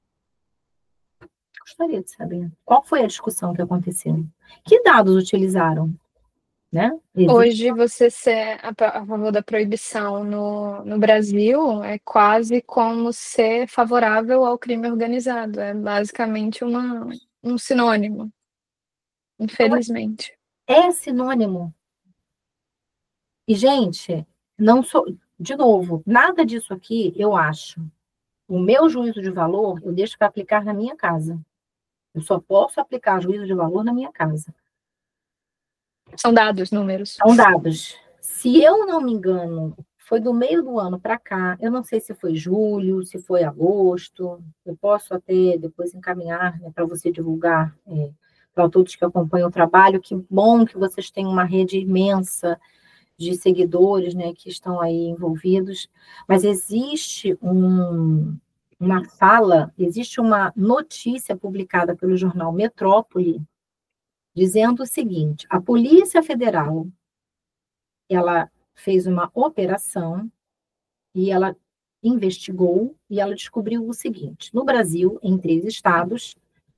S1: Gostaria de saber. Qual foi a discussão que aconteceu? Que dados utilizaram? Né?
S3: Hoje, você ser a, a favor da proibição no, no Brasil é quase como ser favorável ao crime organizado. É basicamente uma, um sinônimo, infelizmente.
S1: É sinônimo. E, gente, não sou... De novo, nada disso aqui, eu acho. O meu juízo de valor, eu deixo para aplicar na minha casa. Eu só posso aplicar juízo de valor na minha casa.
S3: São dados, números.
S1: São dados. Se eu não me engano, foi do meio do ano para cá, eu não sei se foi julho, se foi agosto, eu posso até depois encaminhar, né, para você divulgar, é, para todos que acompanham o trabalho. Que bom que vocês têm uma rede imensa de seguidores, né, que estão aí envolvidos, mas existe um, uma fala, existe uma notícia publicada pelo jornal Metrópole, dizendo o seguinte: a Polícia Federal, ela fez uma operação e ela investigou e ela descobriu o seguinte: no Brasil, em três estados,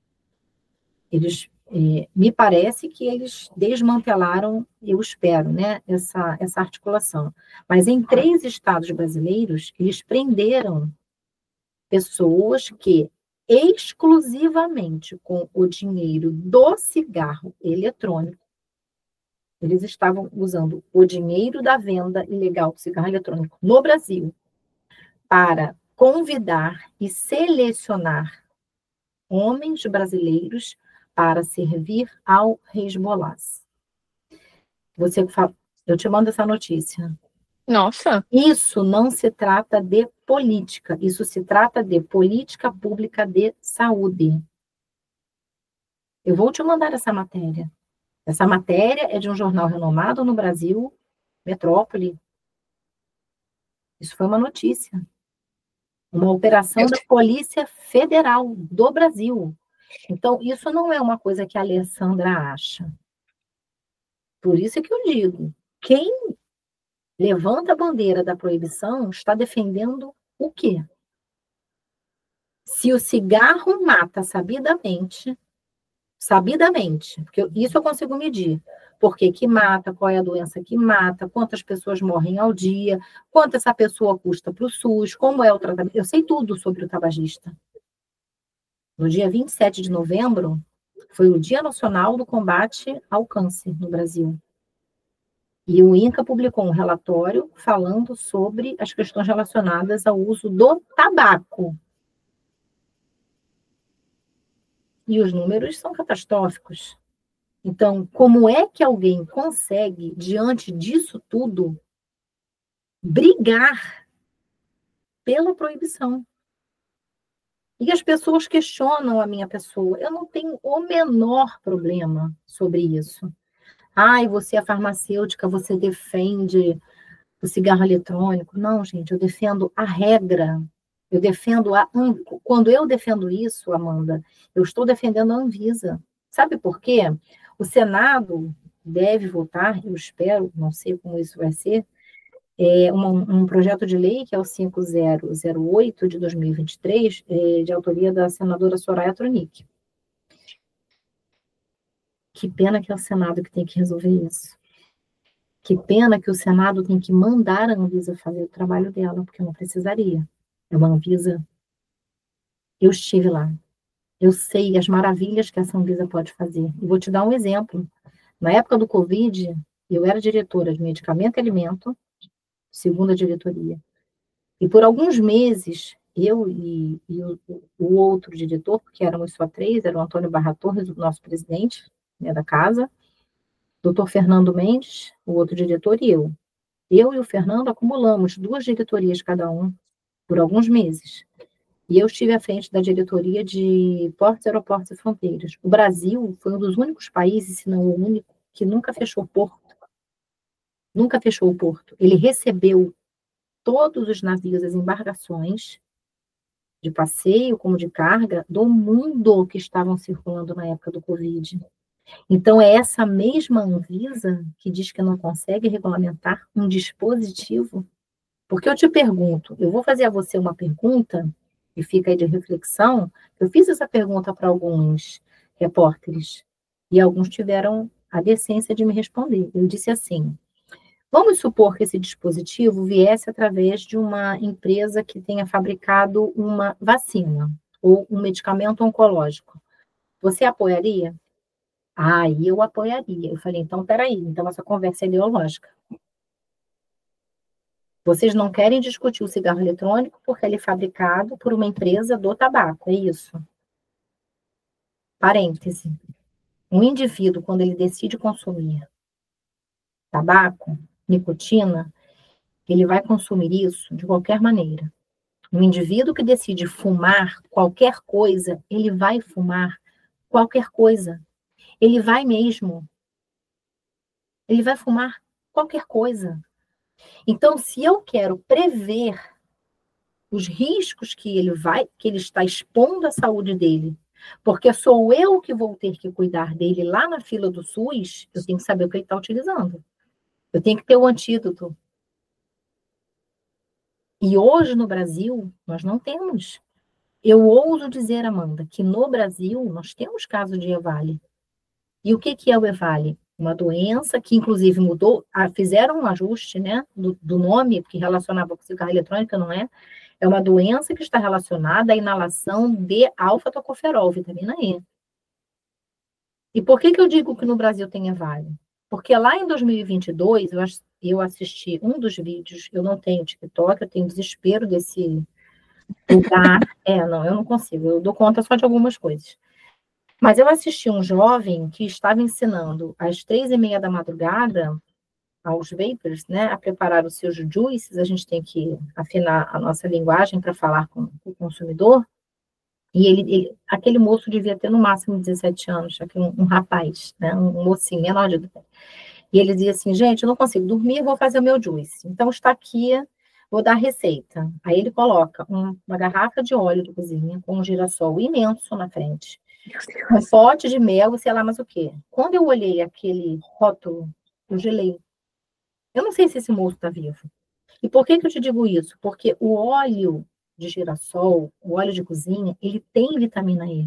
S1: eles, eh, me parece que eles desmantelaram, eu espero, né, essa, essa articulação, mas em três estados brasileiros, eles prenderam pessoas que exclusivamente com o dinheiro do cigarro eletrônico, eles estavam usando o dinheiro da venda ilegal do cigarro eletrônico no Brasil para convidar e selecionar homens brasileiros para servir ao Hezbollah. Você fala, eu te mando essa notícia.
S3: Nossa!
S1: Isso não se trata de política, isso se trata de política pública de saúde. Eu vou te mandar essa matéria. Essa matéria é de um jornal renomado no Brasil, Metrópole. Isso foi uma notícia. Uma operação da Polícia Federal do Brasil. Então, isso não é uma coisa que a Alessandra acha. Por isso é que eu digo, quem levanta a bandeira da proibição está defendendo o quê? Se o cigarro mata sabidamente, sabidamente, porque isso eu consigo medir, por que que mata, qual é a doença que mata, quantas pessoas morrem ao dia, quanto essa pessoa custa para o SUS, como é o tratamento, eu sei tudo sobre o tabagista. No dia vinte e sete de novembro, foi o Dia Nacional do Combate ao Câncer no Brasil. E o INCA publicou um relatório falando sobre as questões relacionadas ao uso do tabaco. E os números são catastróficos. Então, como é que alguém consegue, diante disso tudo, brigar pela proibição? E as pessoas questionam a minha pessoa. Eu não tenho o menor problema sobre isso. Ai, você é farmacêutica, você defende o cigarro eletrônico. Não, gente, eu defendo a regra. Eu defendo a... Quando eu defendo isso, Amanda, eu estou defendendo a Anvisa. Sabe por quê? O Senado deve votar, eu espero, não sei como isso vai ser, é um, um projeto de lei que é o cinco zero zero oito de dois mil e vinte e três, é, de autoria da senadora Soraya Tronic. Que pena que é o Senado que tem que resolver isso. Que pena que o Senado tem que mandar a Anvisa fazer o trabalho dela, porque não precisaria. É uma Anvisa... Eu estive lá. Eu sei as maravilhas que essa Anvisa pode fazer. E vou te dar um exemplo. Na época do Covid, eu era diretora de medicamento e alimento, segunda diretoria. E por alguns meses, eu e, e o, o outro diretor, porque éramos só três, era o Antônio Barra Torres, o nosso presidente, né, da casa, doutor Fernando Mendes, o outro diretor, e eu. Eu e o Fernando acumulamos duas diretorias cada um por alguns meses. E eu estive à frente da diretoria de Portos, Aeroportos e Fronteiras. O Brasil foi um dos únicos países, se não o único, que nunca fechou o porto. Nunca fechou o porto. Ele recebeu todos os navios, as embarcações de passeio como de carga do mundo que estavam circulando na época do Covid. Então, é essa mesma Anvisa que diz que não consegue regulamentar um dispositivo Porque eu te pergunto, eu vou fazer a você uma pergunta, e fica aí de reflexão. Eu fiz essa pergunta para alguns repórteres, e alguns tiveram a decência de me responder. Eu disse assim: vamos supor que esse dispositivo viesse através de uma empresa que tenha fabricado uma vacina ou um medicamento oncológico. Você apoiaria? Aí eu apoiaria. Eu falei, então, peraí, então essa conversa é ideológica. Vocês não querem discutir o cigarro eletrônico porque ele é fabricado por uma empresa do tabaco, é isso? Parêntese. Um indivíduo, quando ele decide consumir tabaco, nicotina, ele vai consumir isso de qualquer maneira. Um indivíduo que decide fumar qualquer coisa, ele vai fumar qualquer coisa. Ele vai mesmo. Ele vai fumar qualquer coisa. Então, se eu quero prever os riscos que ele vai, que ele está expondo à saúde dele, porque sou eu que vou ter que cuidar dele lá na fila do SUS, eu tenho que saber o que ele está utilizando. Eu tenho que ter o antídoto. E hoje no Brasil, nós não temos. Eu ouso dizer, Amanda, que no Brasil nós temos caso de EVALI. E o que, que é o EVALI? Uma doença que, inclusive, mudou, fizeram um ajuste, né, do, do nome, porque relacionava com cigarro eletrônico, não é? É uma doença que está relacionada à inalação de alfa-tocoferol, vitamina E. E por que, que eu digo que no Brasil tem EVALI? Porque lá em dois mil e vinte e dois, eu, eu assisti um dos vídeos, eu não tenho TikTok, eu tenho desespero desse lugar. É, não, eu não consigo, eu dou conta só de algumas coisas. Mas eu assisti um jovem que estava ensinando às três e meia da madrugada aos vapers, né, a preparar os seus juices. A gente tem que afinar a nossa linguagem para falar com o consumidor. E ele, ele, aquele moço devia ter no máximo dezessete anos, um, um rapaz, né, um mocinho menor de idade. E ele dizia assim, gente, eu não consigo dormir, vou fazer o meu juice. Então está aqui, vou dar a receita. Aí ele coloca um, uma garrafa de óleo de cozinha com um girassol imenso na frente, um pote de mel, sei lá mais o quê. Quando eu olhei aquele rótulo, eu gelei. Eu não sei se esse moço está vivo. E por que que eu te digo isso? Porque o óleo de girassol, o óleo de cozinha, ele tem vitamina E.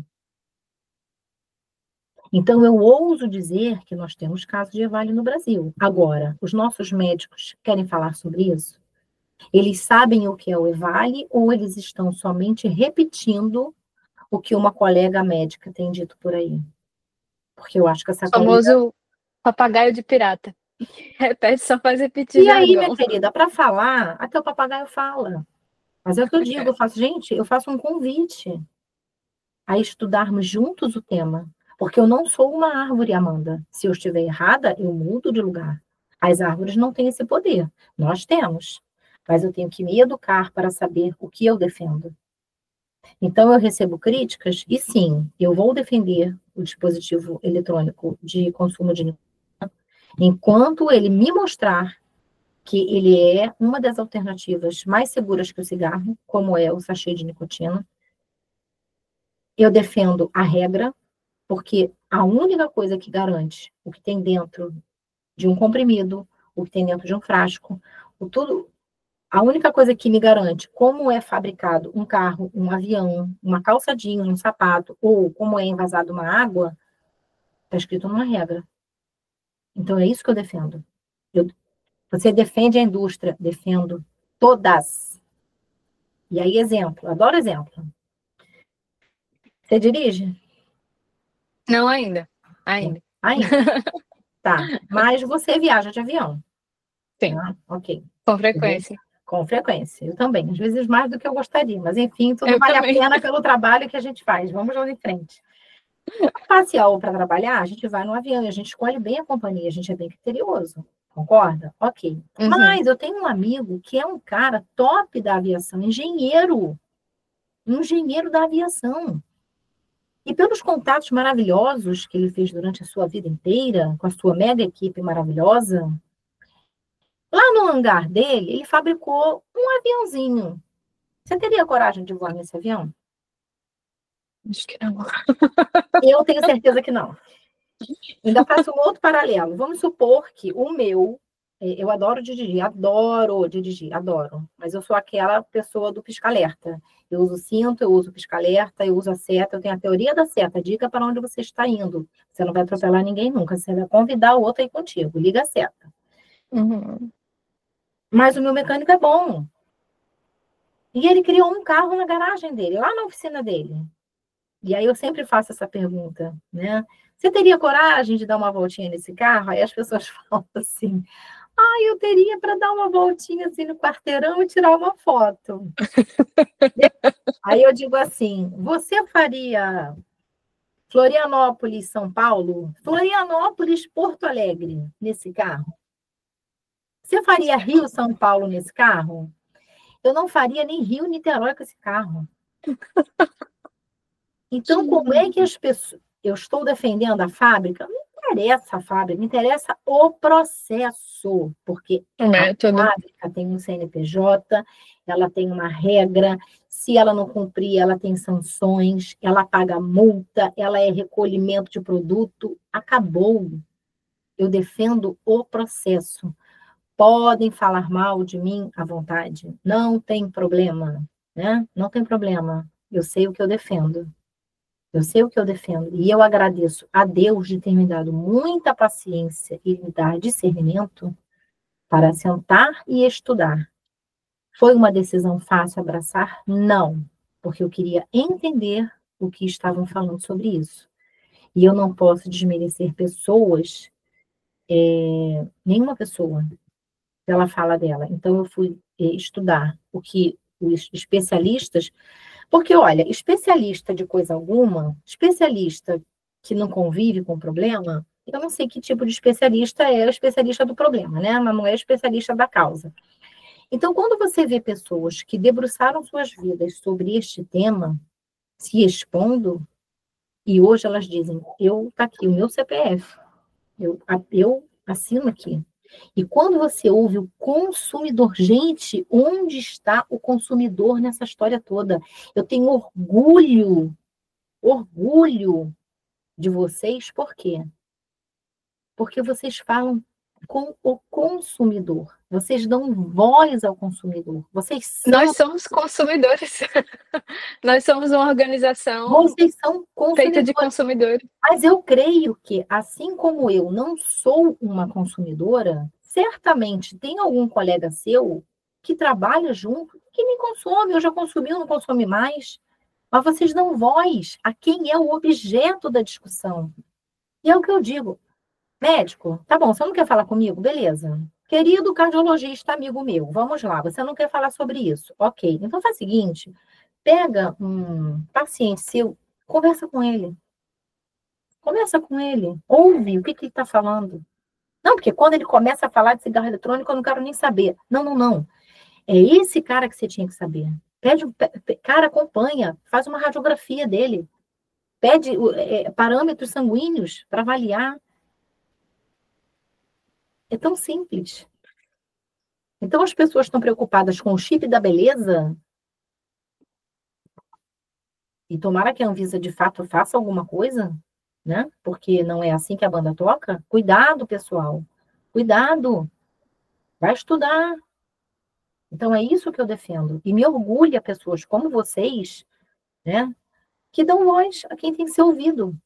S1: Então, eu ouso dizer que nós temos casos de EVALI no Brasil. Agora, os nossos médicos querem falar sobre isso? Eles sabem o que é o EVALI ou eles estão somente repetindo o que uma colega médica tem dito por aí? Porque eu acho que essa
S3: O famoso colega... papagaio de pirata. Repete, só faz repetir.
S1: E aí, minha querida, para falar, até o papagaio fala. Mas é o que eu digo, eu faço, gente, eu faço um convite a estudarmos juntos o tema. Porque eu não sou uma árvore, Amanda. Se eu estiver errada, eu mudo de lugar. As árvores não têm esse poder. Nós temos. Mas eu tenho que me educar para saber o que eu defendo. Então, eu recebo críticas e, sim, eu vou defender o dispositivo eletrônico de consumo de nicotina enquanto ele me mostrar que ele é uma das alternativas mais seguras que o cigarro, como é o sachê de nicotina. Eu defendo a regra, porque a única coisa que garante o que tem dentro de um comprimido, o que tem dentro de um frasco, o tudo... A única coisa que me garante como é fabricado um carro, um avião, uma calça jeans, um sapato, ou como é envasado uma água, está escrito numa regra. Então, é isso que eu defendo. Eu, você defende a indústria, defendo todas. E aí, exemplo, adoro exemplo. Você dirige?
S3: Não ainda. Ainda.
S1: Ainda. Tá, mas você viaja de avião.
S3: Sim.
S1: Ah, ok.
S3: Com frequência.
S1: Com frequência, eu também, às vezes mais do que eu gostaria, mas enfim, tudo
S3: eu
S1: vale
S3: também.
S1: a pena pelo trabalho que a gente faz, vamos lá em frente. Para passear ou para trabalhar, a gente vai no avião e a gente escolhe bem a companhia, a gente é bem criterioso, concorda? Ok.
S3: Uhum.
S1: Mas eu tenho um amigo que é um cara top da aviação, engenheiro, engenheiro da aviação. E pelos contatos maravilhosos que ele fez durante a sua vida inteira, com a sua mega equipe maravilhosa, lá no hangar dele, ele fabricou um aviãozinho. Você teria coragem de voar nesse avião?
S3: Acho que não.
S1: Eu tenho certeza que não. Ainda faço um outro paralelo. Vamos supor que o meu Eu adoro dirigir, adoro dirigir, adoro. Mas eu sou aquela pessoa do pisca-alerta. Eu uso cinto, eu uso pisca-alerta, eu uso a seta, eu tenho a teoria da seta, dica para onde você está indo. Você não vai atropelar ninguém nunca, você vai convidar o outro a ir contigo, liga a seta.
S3: Uhum.
S1: Mas o meu mecânico é bom. E ele criou um carro na garagem dele, lá na oficina dele. E aí eu sempre faço essa pergunta, né? Você teria coragem de dar uma voltinha nesse carro? Aí as pessoas falam assim, ah, eu teria para dar uma voltinha assim no quarteirão e tirar uma foto. Aí eu digo assim, você faria Florianópolis, São Paulo? Florianópolis, Porto Alegre, nesse carro? Você faria Rio, São Paulo nesse carro? Eu não faria nem Rio, Niterói com esse carro. Então, como é que as pessoas... Eu estou defendendo a fábrica? Não interessa a fábrica, me interessa o processo, porque
S3: O método.
S1: a fábrica tem um C N P J, ela tem uma regra, se ela não cumprir, ela tem sanções, ela paga multa, ela é recolhimento de produto, acabou. Eu defendo o processo. Podem falar mal de mim à vontade, não tem problema, né? Não tem problema, eu sei o que eu defendo. Eu sei o que eu defendo. E eu agradeço a Deus de ter me dado muita paciência e me dar discernimento para sentar e estudar. Foi uma decisão fácil abraçar? Não. Porque eu queria entender o que estavam falando sobre isso. E eu não posso desmerecer pessoas, é, nenhuma pessoa, pela fala dela. Então, eu fui é, estudar o que os especialistas... Porque, olha, especialista de coisa alguma, especialista que não convive com o problema, eu não sei que tipo de especialista é o especialista do problema, né? Mas não é especialista da causa. Então, quando você vê pessoas que debruçaram suas vidas sobre este tema, se expondo, e hoje elas dizem, eu, tá aqui o meu C P F, eu, eu assino aqui. E quando você ouve o consumidor, gente, onde está o consumidor nessa história toda? Eu tenho orgulho, orgulho de vocês, por quê? Porque vocês falam com o consumidor, vocês dão voz ao consumidor, vocês são...
S3: Nós somos consumidores. Nós somos uma organização
S1: vocês são
S3: feita de consumidores.
S1: Mas eu creio que, assim como eu não sou uma consumidora, certamente tem algum colega seu que trabalha junto, que nem consome, ou já consumiu, não consome mais. Mas vocês dão voz a quem é o objeto da discussão. E é o que eu digo. Médico, tá bom, você não quer falar comigo? Beleza. Querido cardiologista, amigo meu, vamos lá, você não quer falar sobre isso? Ok, então faz o seguinte, pega um paciente seu, conversa com ele. Conversa com ele, ouve o que, que ele está falando. Não, porque quando ele começa a falar de cigarro eletrônico, eu não quero nem saber. Não, não, não. É esse cara que você tinha que saber. Pede, cara, acompanha, faz uma radiografia dele. Pede é, parâmetros sanguíneos para avaliar. É tão simples. Então, as pessoas estão preocupadas com o chip da beleza. E tomara que a Anvisa, de fato, faça alguma coisa, né? Porque não é assim que a banda toca. Cuidado, pessoal. Cuidado. Vai estudar. Então, é isso que eu defendo. E me orgulha pessoas como vocês, né? Que dão voz a quem tem que ser ouvido.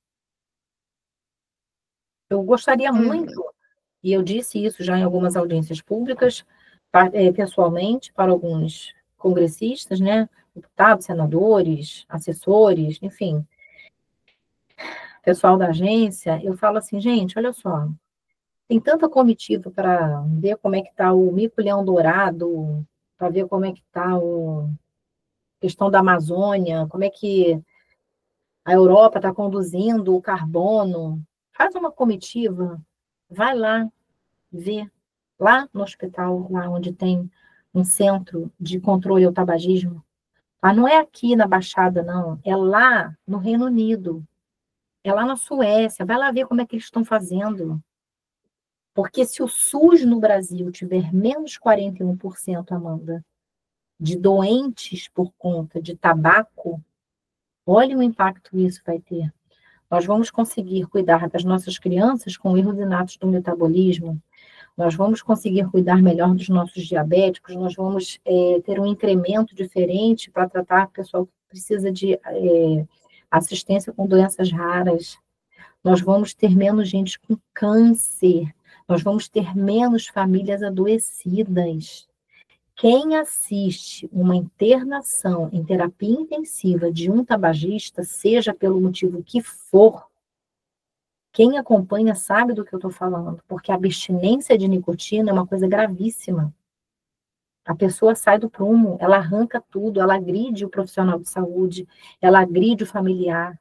S1: Eu gostaria muito, e eu disse isso já em algumas audiências públicas, pessoalmente, para alguns congressistas, né? Deputados, senadores, assessores, enfim, pessoal da agência, eu falo assim, gente, olha só, tem tanta comitiva para ver como é que está o mico-leão dourado, para ver como é que está a questão da Amazônia, como é que a Europa está conduzindo o carbono. Faz uma comitiva, vai lá ver, lá no hospital, lá onde tem um centro de controle ao tabagismo. Ah, não é aqui na Baixada, não, é lá no Reino Unido, é lá na Suécia, vai lá ver como é que eles estão fazendo. Porque se o SUS no Brasil tiver menos quarenta e um por cento, Amanda, de doentes por conta de tabaco, olha o impacto que isso vai ter. Nós vamos conseguir cuidar das nossas crianças com erros inatos do metabolismo, nós vamos conseguir cuidar melhor dos nossos diabéticos, nós vamos é, ter um incremento diferente para tratar o pessoal que precisa de é, assistência com doenças raras, nós vamos ter menos gente com câncer, nós vamos ter menos famílias adoecidas. Quem assiste uma internação em terapia intensiva de um tabagista, seja pelo motivo que for, quem acompanha sabe do que eu estou falando, porque a abstinência de nicotina é uma coisa gravíssima. A pessoa sai do prumo, ela arranca tudo, ela agride o profissional de saúde, ela agride o familiar.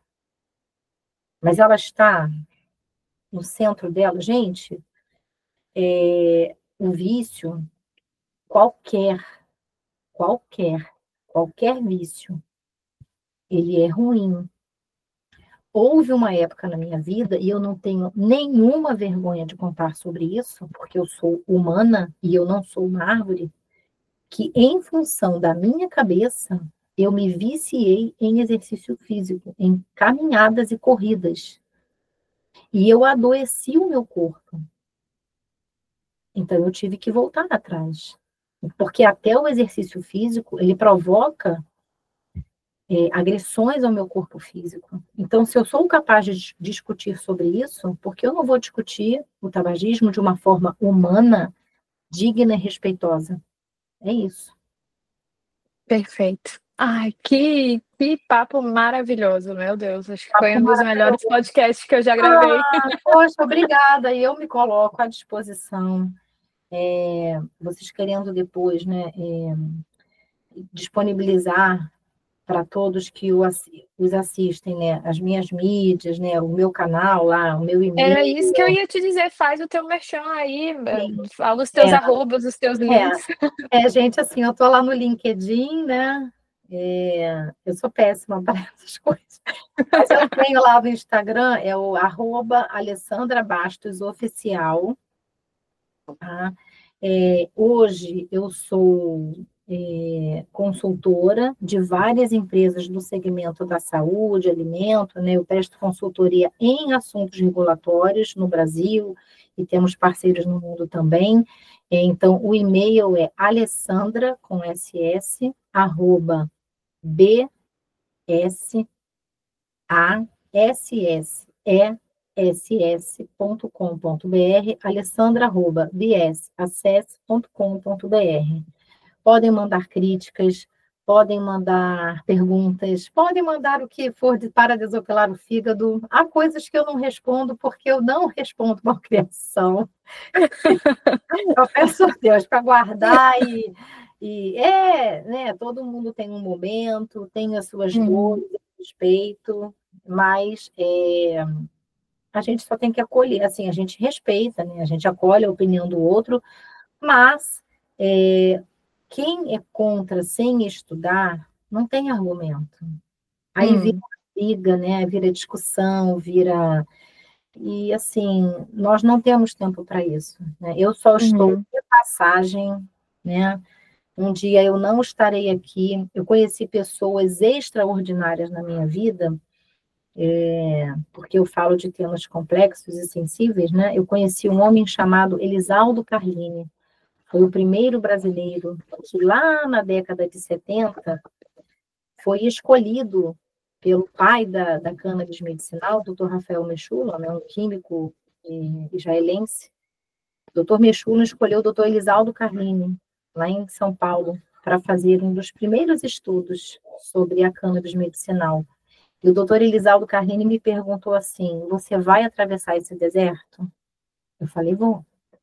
S1: Mas ela está no centro dela. Gente, é, o vício, qualquer, qualquer, qualquer vício, ele é ruim. Houve uma época na minha vida, e eu não tenho nenhuma vergonha de contar sobre isso, porque eu sou humana e eu não sou uma árvore, que em função da minha cabeça, eu me viciei em exercício físico, em caminhadas e corridas. E eu adoeci o meu corpo. Então eu tive que voltar atrás. Porque até o exercício físico, ele provoca É, agressões ao meu corpo físico. Então, se eu sou capaz de discutir sobre isso, por que eu não vou discutir o tabagismo de uma forma humana, digna e respeitosa? É isso.
S3: Perfeito. Ai, que, que papo maravilhoso, meu Deus. Acho que
S1: Papo
S3: foi um dos melhores podcasts que eu já gravei.
S1: Ah, poxa, obrigada. E eu me coloco à disposição. É, vocês querendo depois, né, é, disponibilizar para todos que o, os assistem, né? As minhas mídias, né? O meu canal lá, o meu e-mail.
S3: Era isso que eu ia te dizer, faz o teu merchan aí, fala os teus é, arrobas, os teus links.
S1: É, é, gente, assim, eu tô lá no LinkedIn, né? É, eu sou péssima para essas coisas. Mas eu tenho lá no Instagram, é o arroba Alessandra Bastos Oficial. Tá? É, hoje eu sou é, consultora de várias empresas do segmento da saúde, alimento, né? Eu presto consultoria em assuntos regulatórios no Brasil e temos parceiros no mundo também. É, então, o e-mail é alessandra, com ss, arroba b s a s s e s s ponto com ponto b r, alessandra arroba b s access ponto com ponto b r. Podem mandar críticas, podem mandar perguntas, podem mandar o que for de, para desopilar o fígado. Há coisas que eu não respondo porque eu não respondo por criação. Eu peço a Deus para guardar e, e é, né, todo mundo tem um momento, tem as suas dores, hum. respeito, mas é, a gente só tem que acolher, assim, a gente respeita, né? A gente acolhe a opinião do outro, mas é, quem é contra sem estudar não tem argumento. Aí hum. vira briga, né? Vira discussão, vira... E, assim, nós não temos tempo para isso, né? Eu só estou uhum. de passagem, né? Um dia eu não estarei aqui. Eu conheci pessoas extraordinárias na minha vida, é, porque eu falo de temas complexos e sensíveis, né? Eu conheci um homem chamado Elisaldo Carlini. Foi o primeiro brasileiro que lá na década de setenta foi escolhido pelo pai da, da cannabis medicinal, doutor Rafael Mechoulam, né, um químico eh, israelense. O doutor Mechoulam escolheu o doutor Elisaldo Carlini, lá em São Paulo, para fazer um dos primeiros estudos sobre a cannabis medicinal. E o doutor Elisaldo Carlini me perguntou assim, você vai atravessar esse deserto? Eu falei, vou.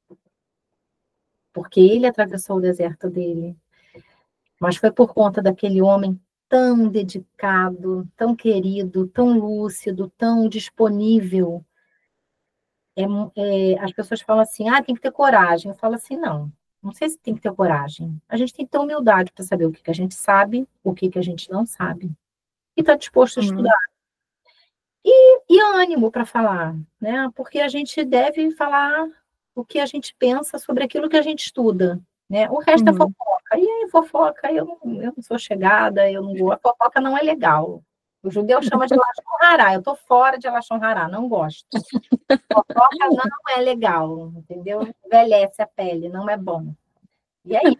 S1: Porque ele atravessou o deserto dele. Mas foi por conta daquele homem tão dedicado, tão querido, tão lúcido, tão disponível. É, é, as pessoas falam assim, ah, tem que ter coragem. Eu falo assim, não, não sei se tem que ter coragem. A gente tem que ter humildade para saber o que, que a gente sabe, o que, que a gente não sabe. E está disposto a uhum. estudar. E, e ânimo para falar, né? Porque a gente deve falar o que a gente pensa sobre aquilo que a gente estuda. Né? O resto uhum. é fofoca. E aí, fofoca, eu não, eu não sou chegada, eu não vou. A fofoca não é legal. O judeu chama de lashon hará. Eu tô fora de lashon hará, não gosto. Fofoca não é legal, entendeu? Envelhece a pele, não é bom. E aí?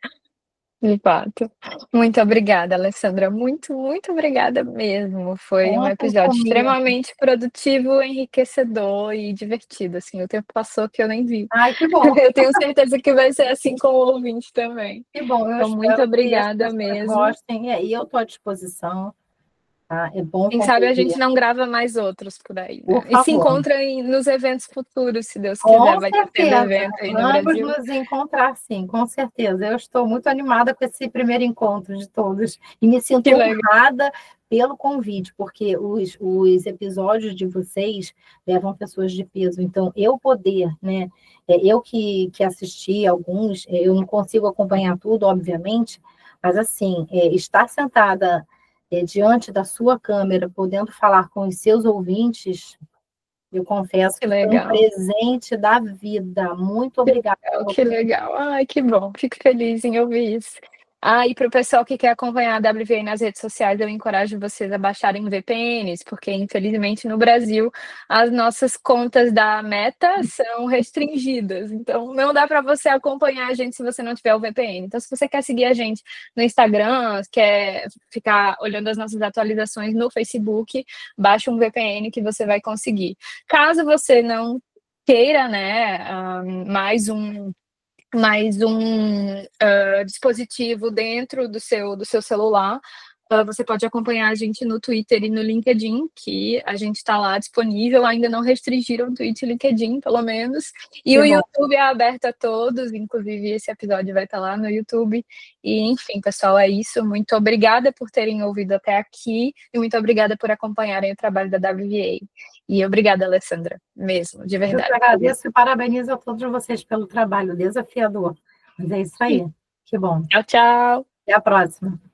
S3: De fato. Muito obrigada, Alessandra. Muito, muito obrigada mesmo. Foi um episódio extremamente produtivo, enriquecedor e divertido. Assim, o tempo passou que eu nem vi.
S1: Ai, que bom.
S3: Eu tenho certeza que vai ser assim com o ouvinte também.
S1: Que bom. Eu
S3: então, muito obrigada mesmo.
S1: Gostem, e eu estou à disposição. Tá? É bom.
S3: Quem sabe a gente não grava mais outros por aí. Né? Por e se encontra em, nos eventos futuros, se Deus quiser.
S1: Com
S3: vai
S1: certeza.
S3: ter evento aí no
S1: Vamos
S3: Brasil.
S1: nos encontrar, sim, com certeza. Eu estou muito animada com esse primeiro encontro de todos. E me sinto honrada pelo convite, porque os, os episódios de vocês levam pessoas de peso. Então, eu poder, né? Eu que, que assisti alguns, eu não consigo acompanhar tudo, obviamente, mas assim, é, estar sentada é, diante da sua câmera, podendo falar com os seus ouvintes, eu confesso que, que foi um presente da vida. Muito obrigada.
S3: Que legal. Ai, que bom. Fico feliz em ouvir isso. Ah, e para o pessoal que quer acompanhar a W V A nas redes sociais, eu encorajo vocês a baixarem V P Ns, porque, infelizmente, no Brasil, as nossas contas da Meta são restringidas. Então, não dá para você acompanhar a gente se você não tiver o V P N. Então, se você quer seguir a gente no Instagram, quer ficar olhando as nossas atualizações no Facebook, baixa um V P N que você vai conseguir. Caso você não queira, né, um, mais um... mais um uh, dispositivo dentro do seu, do seu celular, uh, você pode acompanhar a gente no Twitter e no LinkedIn, que a gente está lá disponível, ainda não restringiram o Twitter e LinkedIn, pelo menos, e que o bom. YouTube é aberto a todos, inclusive esse episódio vai estar lá no YouTube, e enfim, pessoal, é isso, muito obrigada por terem ouvido até aqui, e muito obrigada por acompanharem o trabalho da W V A. E obrigada, Alessandra, mesmo, de verdade.
S1: Eu agradeço e parabenizo a todos vocês pelo trabalho desafiador. Mas é isso aí. Que bom.
S3: Tchau, tchau.
S1: Até a próxima.